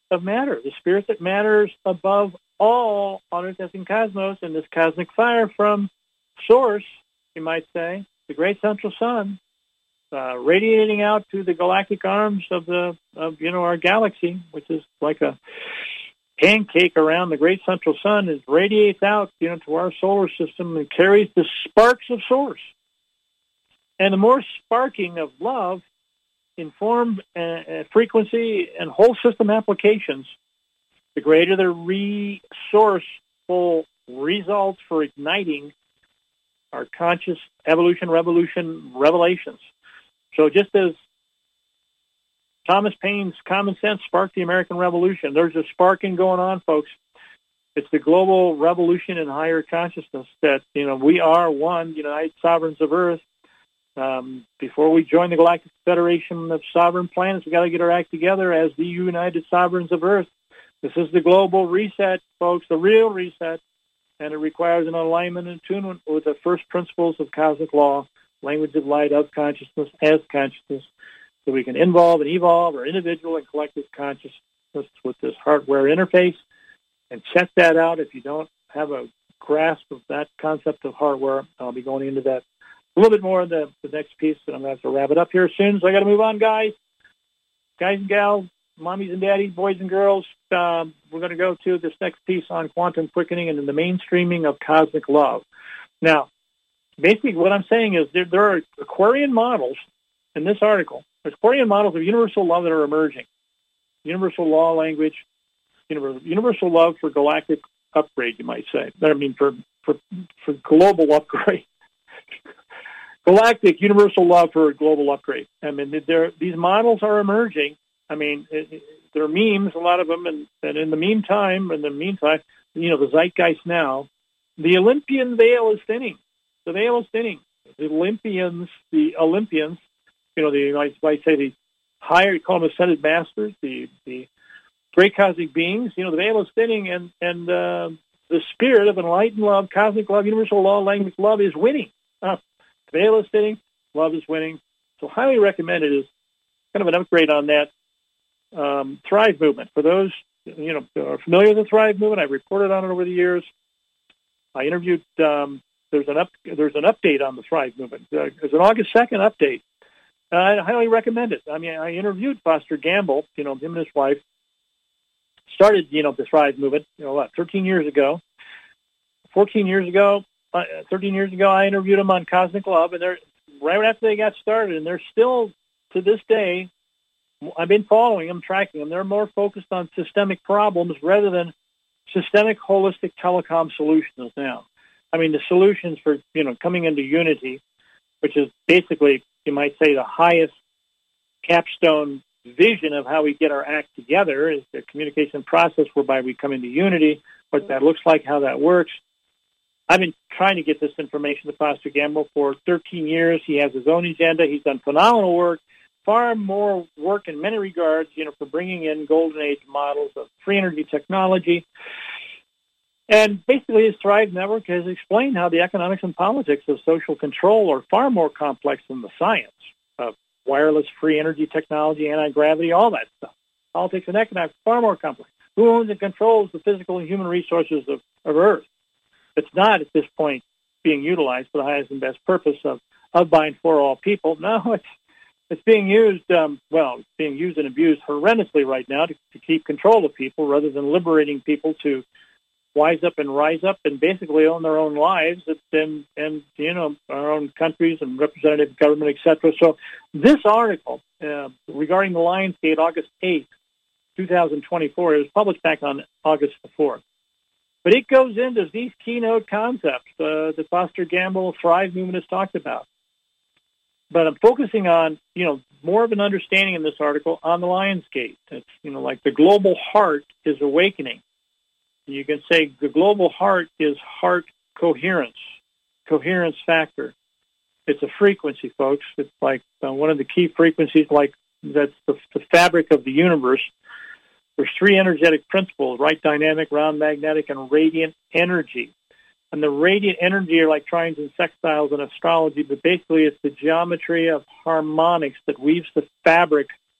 of matter, the spirit that matters above all on Earth as in cosmos, and this cosmic fire from source, you might say, the great central sun, uh, radiating out to the galactic arms of the of you know our galaxy, which is like a pancake around the great central sun. It radiates out you know to our solar system and carries the sparks of source. And the more sparking of love, informed uh, frequency, and whole system applications, the greater the resourceful results for igniting our conscious evolution, revolution, revelations. So just as Thomas Paine's common sense sparked the American Revolution, there's a sparking going on, folks. It's the global revolution in higher consciousness that, you know, we are one, United Sovereigns of Earth. Um, before we join the Galactic Federation of Sovereign Planets, we've got to get our act together as the United Sovereigns of Earth. This is the global reset, folks, the real reset, and it requires an alignment and attunement with the first principles of cosmic law, language of light, of consciousness, as consciousness, so we can involve and evolve our individual and collective consciousness with this hardware interface. And check that out. If you don't have a grasp of that concept of hardware, I'll be going into that a little bit more in the, the next piece, and I'm going to have to wrap it up here soon, so I got to move on, guys. Guys and gals, mommies and daddies, boys and girls, um, we're going to go to this next piece on quantum quickening and the mainstreaming of cosmic love. Now, basically what I'm saying is there, there are Aquarian models in this article. There's Aquarian models of universal love that are emerging. Universal law language, universal, universal love for galactic upgrade, you might say. I mean, for, for, for global upgrade. Galactic universal love for a global upgrade. I mean, these models are emerging. I mean, it, it, there are memes, a lot of them, and, and in the meantime, in the meantime, you know, the zeitgeist now, the Olympian veil is thinning. The veil is thinning. The Olympians, the Olympians, you know, the I might say the higher, you call them ascended masters, the the great cosmic beings. You know, the veil is thinning, and and uh, the spirit of enlightened love, cosmic love, universal law, language love is winning. Uh, The veil is thinning, love is winning. So highly recommended is kind of an upgrade on that um, Thrive movement. For those, you know, who are familiar with the Thrive movement, I've reported on it over the years. I interviewed, um, there's an up, there's an update on the Thrive movement. Uh, there's an August second update. Uh, I highly recommend it. I mean, I interviewed Foster Gamble, you know, him and his wife, started, you know, the Thrive movement, you know, what, thirteen years ago, fourteen years ago, Uh, thirteen years ago, I interviewed them on Cosmic Love, and they're right after they got started, and they're still, to this day, I've been following them, tracking them. They're more focused on systemic problems rather than systemic holistic telecom solutions now. I mean, the solutions for, you know, coming into unity, which is basically, you might say, the highest capstone vision of how we get our act together, is the communication process whereby we come into unity, what that looks like, how that works. I've been trying to get this information to Foster Gamble for thirteen years. He has his own agenda. He's done phenomenal work, far more work in many regards, you know, for bringing in golden age models of free energy technology. And basically his Thrive Network has explained how the economics and politics of social control are far more complex than the science of wireless free energy technology, anti-gravity, all that stuff. Politics and economics, far more complex. Who owns and controls the physical and human resources of, of Earth? It's not, at this point, being utilized for the highest and best purpose of, of by and for all people. No, it's it's being used, um, well, it's being used and abused horrendously right now to, to keep control of people rather than liberating people to wise up and rise up and basically own their own lives and, and you know, our own countries and representative government, et cetera. So this article uh, regarding the Lionsgate, August eighth, twenty twenty-four, it was published back on August the fourth. But it goes into these keynote concepts uh, that Foster Gamble Thrive movement has talked about. But I'm focusing on, you know, more of an understanding in this article on the Lionsgate. It's, you know, like the global heart is awakening. You can say the global heart is heart coherence, coherence factor. It's a frequency, folks. It's like uh, one of the key frequencies, like that's the, the fabric of the universe. There's three energetic principles: right dynamic, round magnetic, and radiant energy. And the radiant energy are like trines and sextiles in astrology, but basically it's the geometry of harmonics that weaves the fabric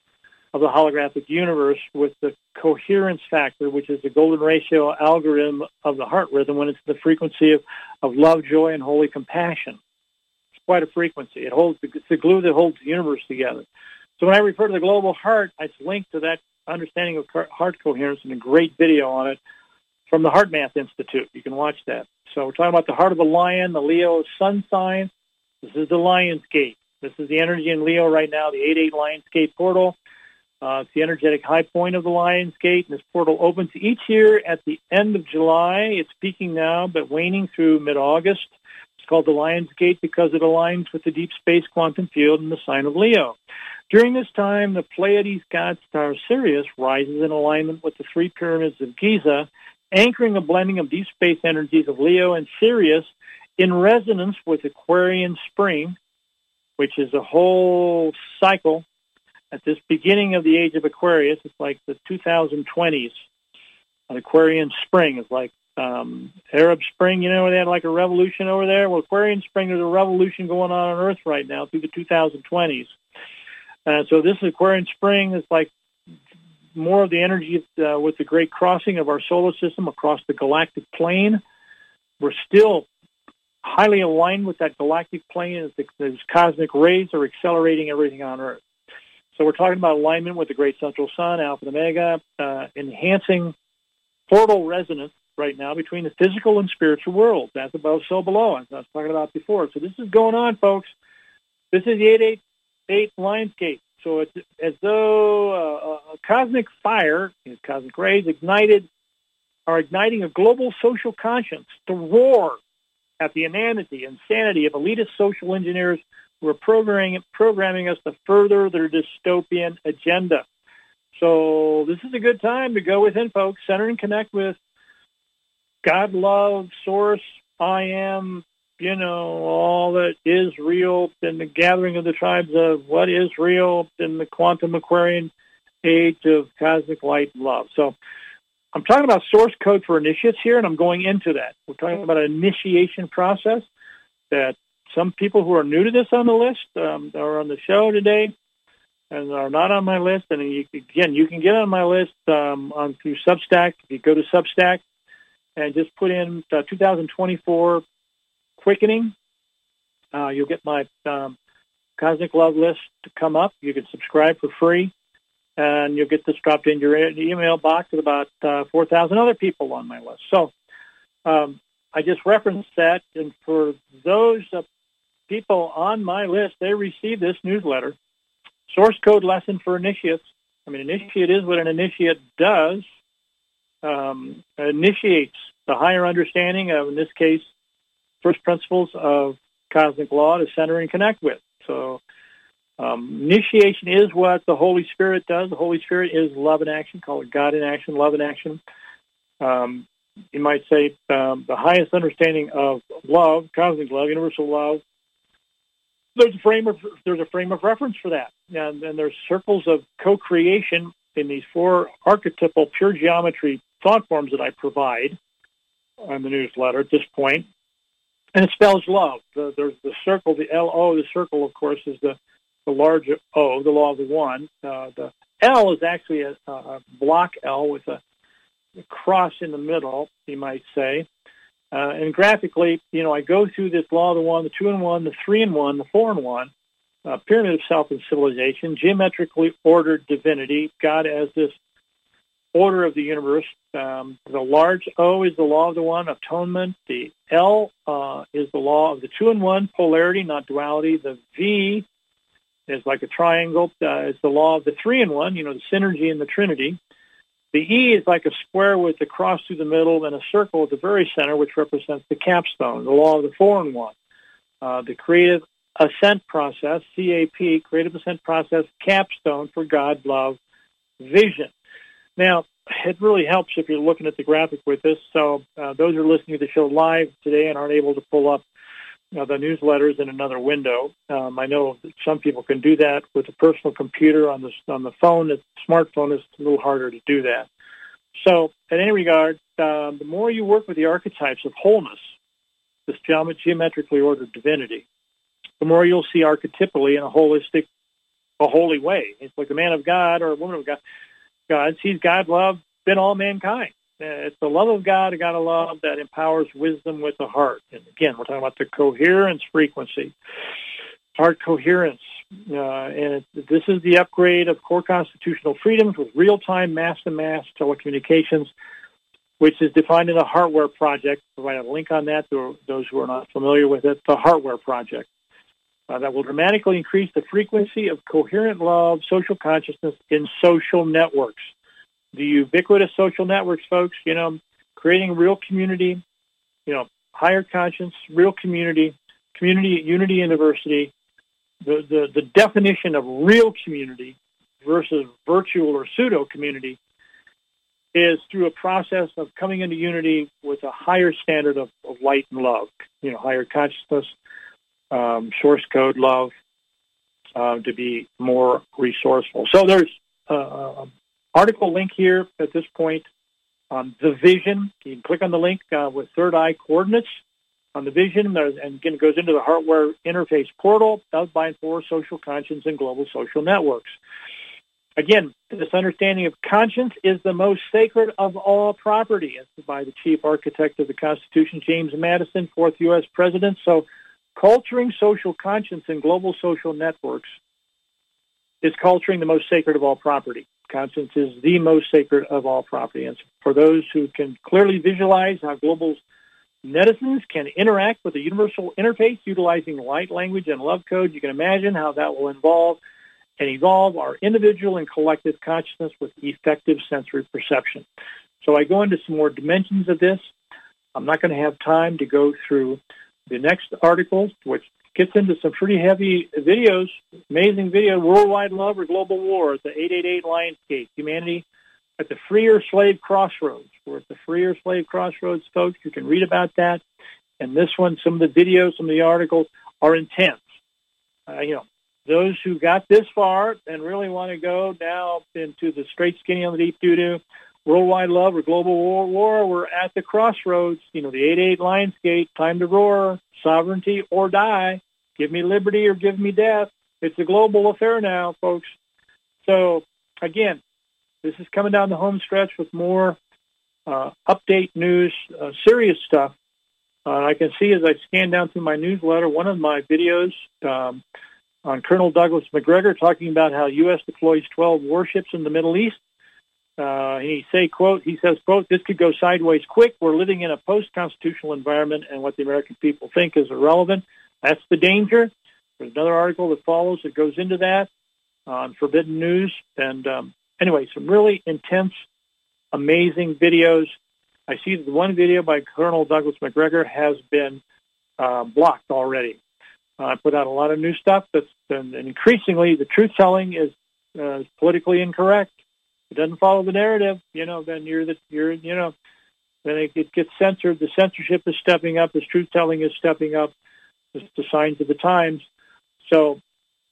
of the holographic universe with the coherence factor, which is the golden ratio algorithm of the heart rhythm when it's the frequency of, of love, joy, and holy compassion. It's quite a frequency. It holds the, it's the glue that holds the universe together. So when I refer to the global heart, it's linked to that understanding of heart coherence and a great video on it from the HeartMath Institute. You can watch that. So we're talking about the heart of the lion, the Leo sun sign. This is the Lion's Gate. This is the energy in Leo right now, the eight eight Lion's Gate portal. Uh, it's the energetic high point of the Lion's Gate, and this portal opens each year at the end of July. It's peaking now, but waning through mid-August. It's called the Lion's Gate because it aligns with the deep space quantum field in the sign of Leo. During this time, the Pleiades god star Sirius rises in alignment with the three pyramids of Giza, anchoring a blending of deep space energies of Leo and Sirius in resonance with Aquarian spring, which is a whole cycle. At this beginning of the age of Aquarius, it's like the two thousand twenties. An Aquarian spring is like um, Arab Spring, you know, where they had like a revolution over there. Well, Aquarian spring, there's a revolution going on on Earth right now through the two thousand twenties. Uh, so this Aquarian spring is like more of the energy uh, with the great crossing of our solar system across the galactic plane. We're still highly aligned with that galactic plane as the, those cosmic rays are accelerating everything on Earth. So we're talking about alignment with the great central sun, Alpha and Omega, uh, enhancing portal resonance right now between the physical and spiritual worlds. That's above, so below, as I was talking about before. So this is going on, folks. This is the eight eight eight Lion's Gate. So it's as though uh, a cosmic fire, cosmic rays ignited, are igniting a global social conscience to roar at the inanity and insanity of elitist social engineers who are programming, programming us to further their dystopian agenda. So this is a good time to go within, folks. Center and connect with God, love, source, I am, you know, all that is real in the gathering of the tribes of what is real in the quantum Aquarian age of cosmic light and love. So I'm talking about source code for initiates here, and I'm going into that. We're talking about an initiation process that some people who are new to this on the list um, are on the show today and are not on my list. And you, again, you can get on my list um, on through Substack. If you go to Substack and just put in uh, two thousand twenty-four quickening, uh, you'll get my um, Cosmic Love list to come up. You can subscribe for free, and you'll get this dropped in your email box with about uh, four thousand other people on my list. So um, I just referenced that, and for those uh, people on my list, they receive this newsletter, source code lesson for initiates. I mean, initiate is what an initiate does. Um, initiates the higher understanding of, in this case, first principles of cosmic law to center and connect with. So um, initiation is what the Holy Spirit does. The Holy Spirit is love in action. Call it God in action, love in action. Um, you might say um, the highest understanding of love, cosmic love, universal love. There's a frame of there's a frame of reference for that, and, and there's circles of co-creation in these four archetypal pure geometry thought forms that I provide on the newsletter at this point. And it spells love. The, there's the circle, the L O. The circle, of course, is the, the large O, the law of the one. Uh, the L is actually a, a block L with a, a cross in the middle, you might say. Uh, and graphically, you know, I go through this law of the one, the two and one, the three and one, the four and one, uh, pyramid of self and civilization, geometrically ordered divinity, God as this order of the universe. Um, the large O is the law of the one, atonement. The L uh, is the law of the two and one, polarity, not duality. The V is like a triangle. Uh, it's the law of the three and one, you know, the synergy and the trinity. The E is like a square with the cross through the middle and a circle at the very center, which represents the capstone, the law of the four and one. Uh, the creative ascent process, C A P, creative ascent process, capstone for God, love, vision. Now, it really helps if you're looking at the graphic with this. So uh, those who are listening to the show live today and aren't able to pull up uh, the newsletters in another window, um, I know that some people can do that with a personal computer on the on the phone. The smartphone is a little harder to do that. So, in any regard, uh, the more you work with the archetypes of wholeness, this geometrically ordered divinity, the more you'll see archetypally in a holistic a holy way. It's like the man of God or a woman of God. God sees God love in all mankind. It's the love of God, a God of love that empowers wisdom with the heart. And again, we're talking about the coherence frequency, heart coherence. Uh, and it, this is the upgrade of core constitutional freedoms with real-time mass-to-mass telecommunications, which is defined in the Hardware Project. I'll provide a link on that to those who are not familiar with it, the Hardware Project. Uh, that will dramatically increase the frequency of coherent love, social consciousness in social networks. The ubiquitous social networks, folks, you know, creating real community, you know, higher conscience, real community, community at Unity University. The, the, the definition of real community versus virtual or pseudo community is through a process of coming into unity with a higher standard of, of light and love, you know, higher consciousness, um, source code love, uh, to be more resourceful. So there's uh, an article link here at this point on the vision. You can click on the link uh, with third eye coordinates on the vision, and again, it goes into the hardware interface portal of by and for social conscience and global social networks. Again, this understanding of conscience is the most sacred of all property. It's by the chief architect of the Constitution, James Madison, fourth U S president. So culturing social conscience and global social networks is culturing the most sacred of all property. Conscience is the most sacred of all property. And for those who can clearly visualize how global netizens can interact with a universal interface utilizing light language and love code, you can imagine how that will involve and evolve our individual and collective consciousness with effective sensory perception. So I go into some more dimensions of this. I'm not going to have time to go through the next article, which gets into some pretty heavy videos, amazing video, Worldwide Love or Global War at the eight eight eight Lionsgate, Humanity at the Free or Slave Crossroads. We're at the Free or Slave Crossroads, folks. You can read about that. And this one, some of the videos, some of the articles are intense. Uh, you know, those who got this far and really want to go now into the straight skinny on the deep doo-doo, Worldwide Love or Global War, war, we're at the crossroads. You know, the eight eight Lionsgate, time to roar, sovereignty or die, give me liberty or give me death. It's a global affair now, folks. So, again, this is coming down the home stretch with more uh, update news, uh, serious stuff. Uh, I can see as I scan down through my newsletter, one of my videos um, on Colonel Douglas Macgregor talking about how U S deploys twelve warships in the Middle East. Uh, he say, quote, he says, quote, this could go sideways quick. We're living in a post-constitutional environment, and what the American people think is irrelevant. That's the danger. There's another article that follows that goes into that on Forbidden News. And um, anyway, some really intense, amazing videos. I see that the one video by Colonel Douglas Macgregor has been uh, blocked already. Uh, I put out a lot of new stuff, that's been, and increasingly the truth-telling is uh, politically incorrect. It doesn't follow the narrative, you know, then you're the, you're, you know, then it, it gets censored. The censorship is stepping up. This truth-telling is stepping up. It's the signs of the times. So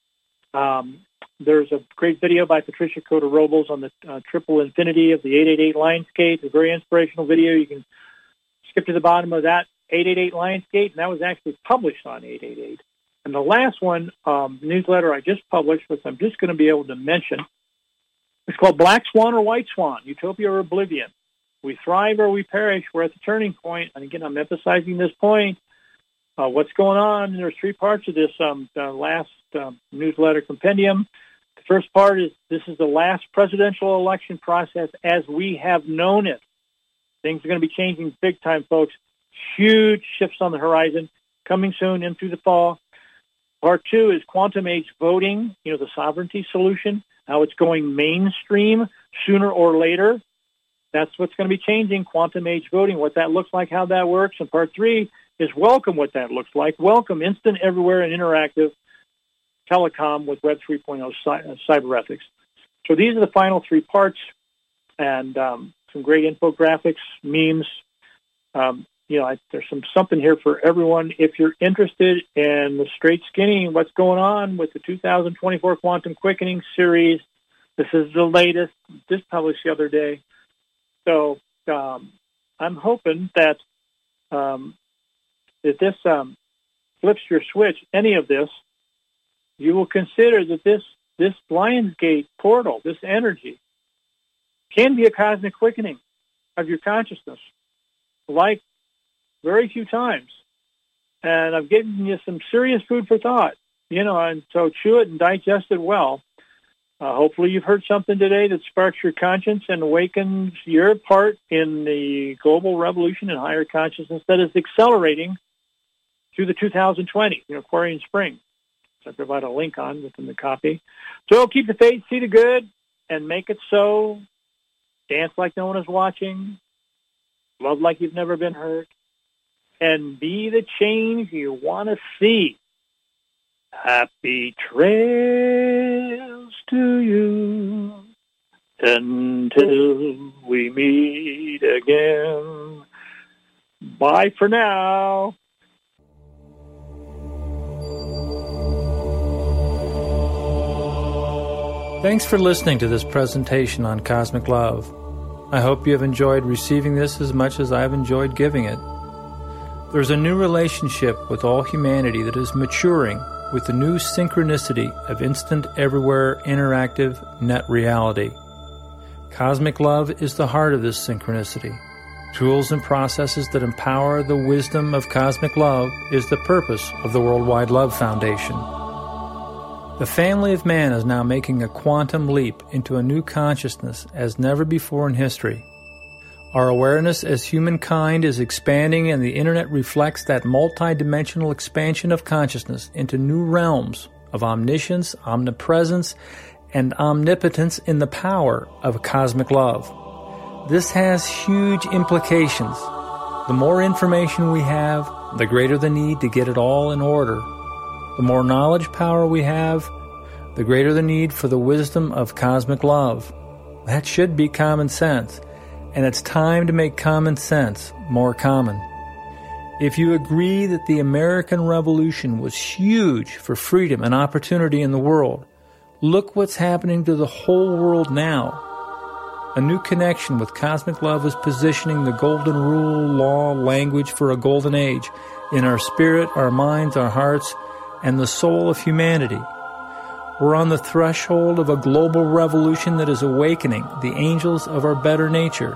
um, there's a great video by Patricia Cota Robles on the uh, triple infinity of the eight eight eight Lionsgate. A very inspirational video. You can skip to the bottom of that eight eight eight Lionsgate, and that was actually published on eight eight eight. And the last one, um, newsletter I just published, which I'm just going to be able to mention, it's called Black Swan or White Swan, Utopia or Oblivion. We thrive or we perish. We're at the turning point. And again, I'm emphasizing this point. Uh, what's going on? And there's three parts of this um, uh, last um, newsletter compendium. The first part is this is the last presidential election process as we have known it. Things are going to be changing big time, folks. Huge shifts on the horizon coming soon in through the fall. Part two is quantum age voting, you know, the sovereignty solution, how it's going mainstream sooner or later. That's what's going to be changing, quantum age voting, what that looks like, how that works. And part three is welcome what that looks like. Welcome instant, everywhere, and interactive telecom with Web three point oh cyber ethics. So these are the final three parts, and um, some great infographics, memes. Um, you know, I, there's some something here for everyone. If you're interested in the straight skinny, what's going on with the two thousand twenty-four Quantum Quickening series, this is the latest, just published the other day. So um, I'm hoping that um, if this um, flips your switch, any of this, you will consider that this this Lionsgate portal, this energy, can be a cosmic quickening of your consciousness, like very few times. And I've given you some serious food for thought, you know, and so chew it and digest it well. Uh, hopefully you've heard something today that sparks your conscience and awakens your part in the global revolution in higher consciousness that is accelerating through the two thousand twenty, you know, Aquarian Spring. So I provide a link on within the copy. So keep the faith, see the good, and make it so. Dance like no one is watching. Love like you've never been hurt. And be the change you want to see. Happy trails to you until we meet again. Bye for now. Thanks for listening to this presentation on Cosmic Love. I hope you have enjoyed receiving this as much as I've enjoyed giving it. There's a new relationship with all humanity that is maturing with the new synchronicity of instant, everywhere, interactive net reality. Cosmic Love is the heart of this synchronicity. Tools and processes that empower the wisdom of Cosmic Love is the purpose of the Worldwide Love Foundation. The family of man is now making a quantum leap into a new consciousness as never before in history. Our awareness as humankind is expanding, and the Internet reflects that multidimensional expansion of consciousness into new realms of omniscience, omnipresence, and omnipotence in the power of cosmic love. This has huge implications. The more information we have, the greater the need to get it all in order. The more knowledge power we have, the greater the need for the wisdom of cosmic love. That should be common sense. And it's time to make common sense more common. If you agree that the American Revolution was huge for freedom and opportunity in the world, look what's happening to the whole world now. A new connection with cosmic love is positioning the golden rule, law, language for a golden age in our spirit, our minds, our hearts, and the soul of humanity. We're on the threshold of a global revolution that is awakening the angels of our better nature.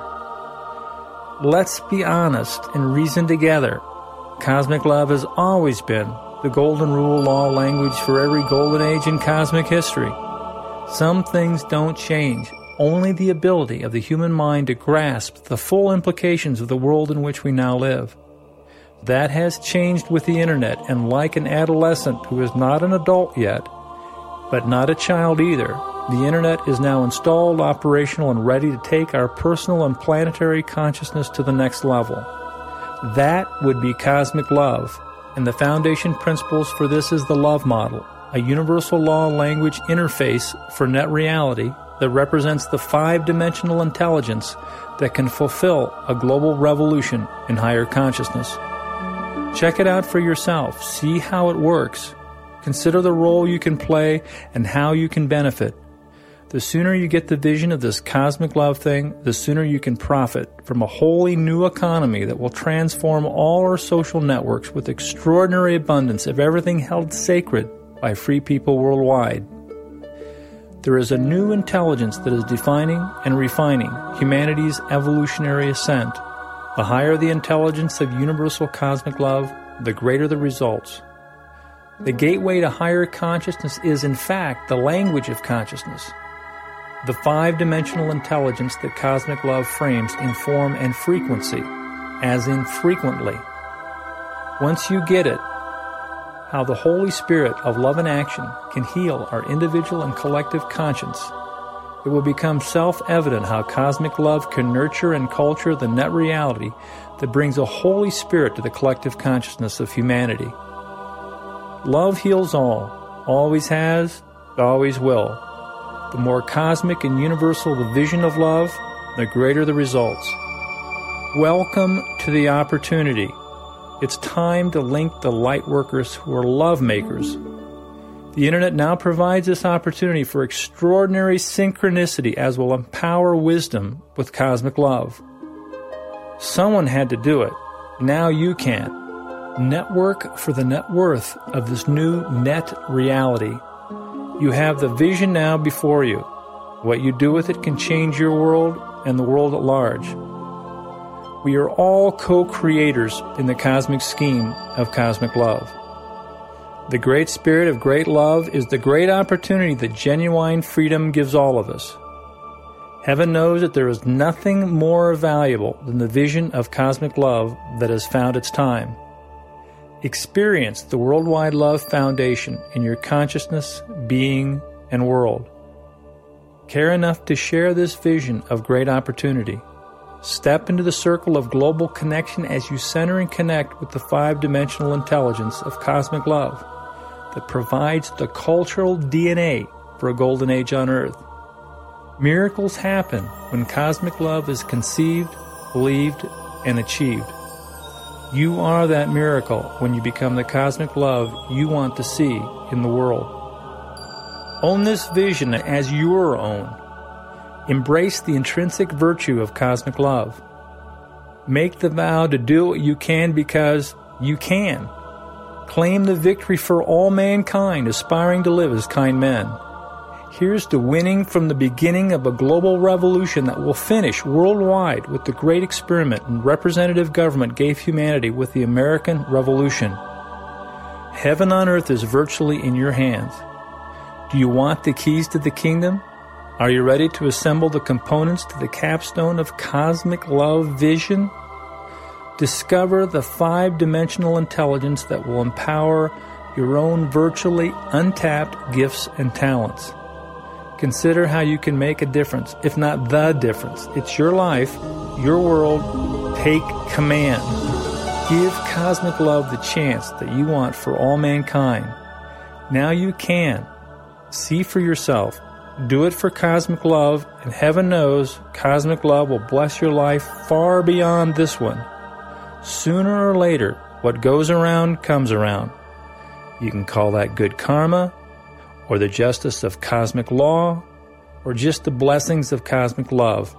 Let's be honest and reason together. Cosmic love has always been the golden rule, law, language for every golden age in cosmic history. Some things don't change. Only the ability of the human mind to grasp the full implications of the world in which we now live. That has changed with the Internet, and like an adolescent who is not an adult yet, but not a child either, the Internet is now installed, operational, and ready to take our personal and planetary consciousness to the next level. That would be cosmic love, and the foundation principles for this is the love model, a universal law language interface for net reality that represents the five-dimensional intelligence that can fulfill a global revolution in higher consciousness. Check it out for yourself. See how it works. Consider the role you can play and how you can benefit. The sooner you get the vision of this cosmic love thing, the sooner you can profit from a wholly new economy that will transform all our social networks with extraordinary abundance of everything held sacred by free people worldwide. There is a new intelligence that is defining and refining humanity's evolutionary ascent. The higher the intelligence of universal cosmic love, the greater the results. The gateway to higher consciousness is, in fact, the language of consciousness. The five-dimensional intelligence that cosmic love frames in form and frequency, as in frequently. Once you get it, how the Holy Spirit of love and action can heal our individual and collective conscience, it will become self-evident how cosmic love can nurture and culture the net reality that brings a Holy Spirit to the collective consciousness of humanity. Love heals all, always has, always will. The more cosmic and universal the vision of love, the greater the results. Welcome to the opportunity. It's time to link the light workers who are love makers. The Internet now provides this opportunity for extraordinary synchronicity as will empower wisdom with cosmic love. Someone had to do it. Now you can. Network for the net worth of this new net reality. You have the vision now before you. What you do with it can change your world and the world at large. We are all co-creators in the cosmic scheme of cosmic love. The great spirit of great love is the great opportunity that genuine freedom gives all of us. Heaven knows that there is nothing more valuable than the vision of cosmic love that has found its time. Experience the Worldwide Love Foundation in your consciousness, being, and world. Care enough to share this vision of great opportunity. Step into the circle of global connection as you center and connect with the five-dimensional intelligence of cosmic love that provides the cultural D N A for a golden age on Earth. Miracles happen when cosmic love is conceived, believed, and achieved. You are that miracle when you become the cosmic love you want to see in the world. Own this vision as your own. Embrace the intrinsic virtue of cosmic love. Make the vow to do what you can because you can. Claim the victory for all mankind aspiring to live as kind men. Here's to winning from the beginning of a global revolution that will finish worldwide with the great experiment and representative government gave humanity with the American Revolution. Heaven on earth is virtually in your hands. Do you want the keys to the kingdom? Are you ready to assemble the components to the capstone of cosmic love vision? Discover the five-dimensional intelligence that will empower your own virtually untapped gifts and talents. Consider how you can make a difference, if not the difference. It's your life, your world. Take command. Give cosmic love the chance that you want for all mankind. Now you can. See for yourself. Do it for cosmic love, and heaven knows cosmic love will bless your life far beyond this one. Sooner or later, what goes around comes around. You can call that good karma, or the justice of cosmic law, or just the blessings of cosmic love.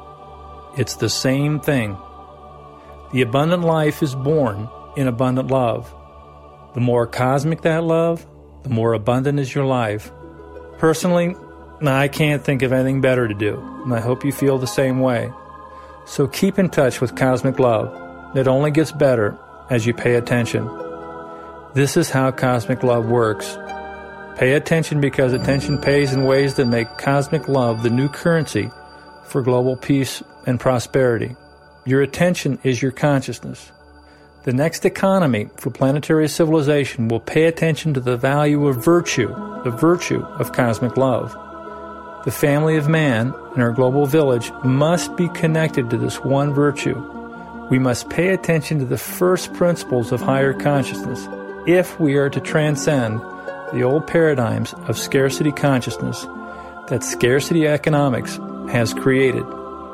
It's the same thing. The abundant life is born in abundant love. The more cosmic that love, the more abundant is your life. Personally, I can't think of anything better to do, and I hope you feel the same way. So keep in touch with cosmic love. It only gets better as you pay attention. This is how cosmic love works. Pay attention because attention pays in ways that make cosmic love the new currency for global peace and prosperity. Your attention is your consciousness. The next economy for planetary civilization will pay attention to the value of virtue, the virtue of cosmic love. The family of man in our global village must be connected to this one virtue. We must pay attention to the first principles of higher consciousness if we are to transcend the old paradigms of scarcity consciousness that scarcity economics has created.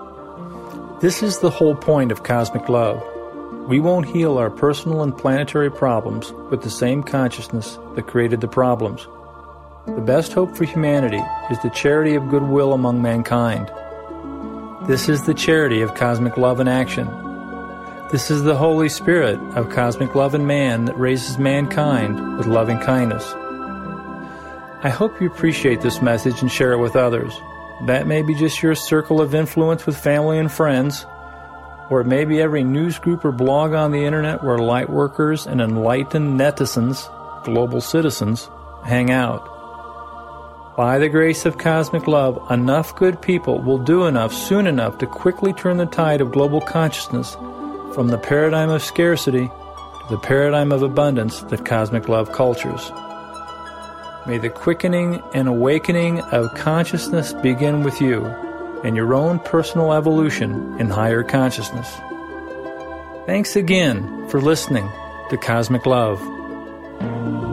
This is the whole point of cosmic love. We won't heal our personal and planetary problems with the same consciousness that created the problems. The best hope for humanity is the charity of goodwill among mankind. This is the charity of cosmic love in action. This is the Holy Spirit of cosmic love in man that raises mankind with loving kindness. I hope you appreciate this message and share it with others. That may be just your circle of influence with family and friends, or it may be every news group or blog on the internet where light workers and enlightened netizens, global citizens, hang out. By the grace of cosmic love, enough good people will do enough soon enough to quickly turn the tide of global consciousness from the paradigm of scarcity to the paradigm of abundance that cosmic love cultures. May the quickening and awakening of consciousness begin with you and your own personal evolution in higher consciousness. Thanks again for listening to Cosmic Love.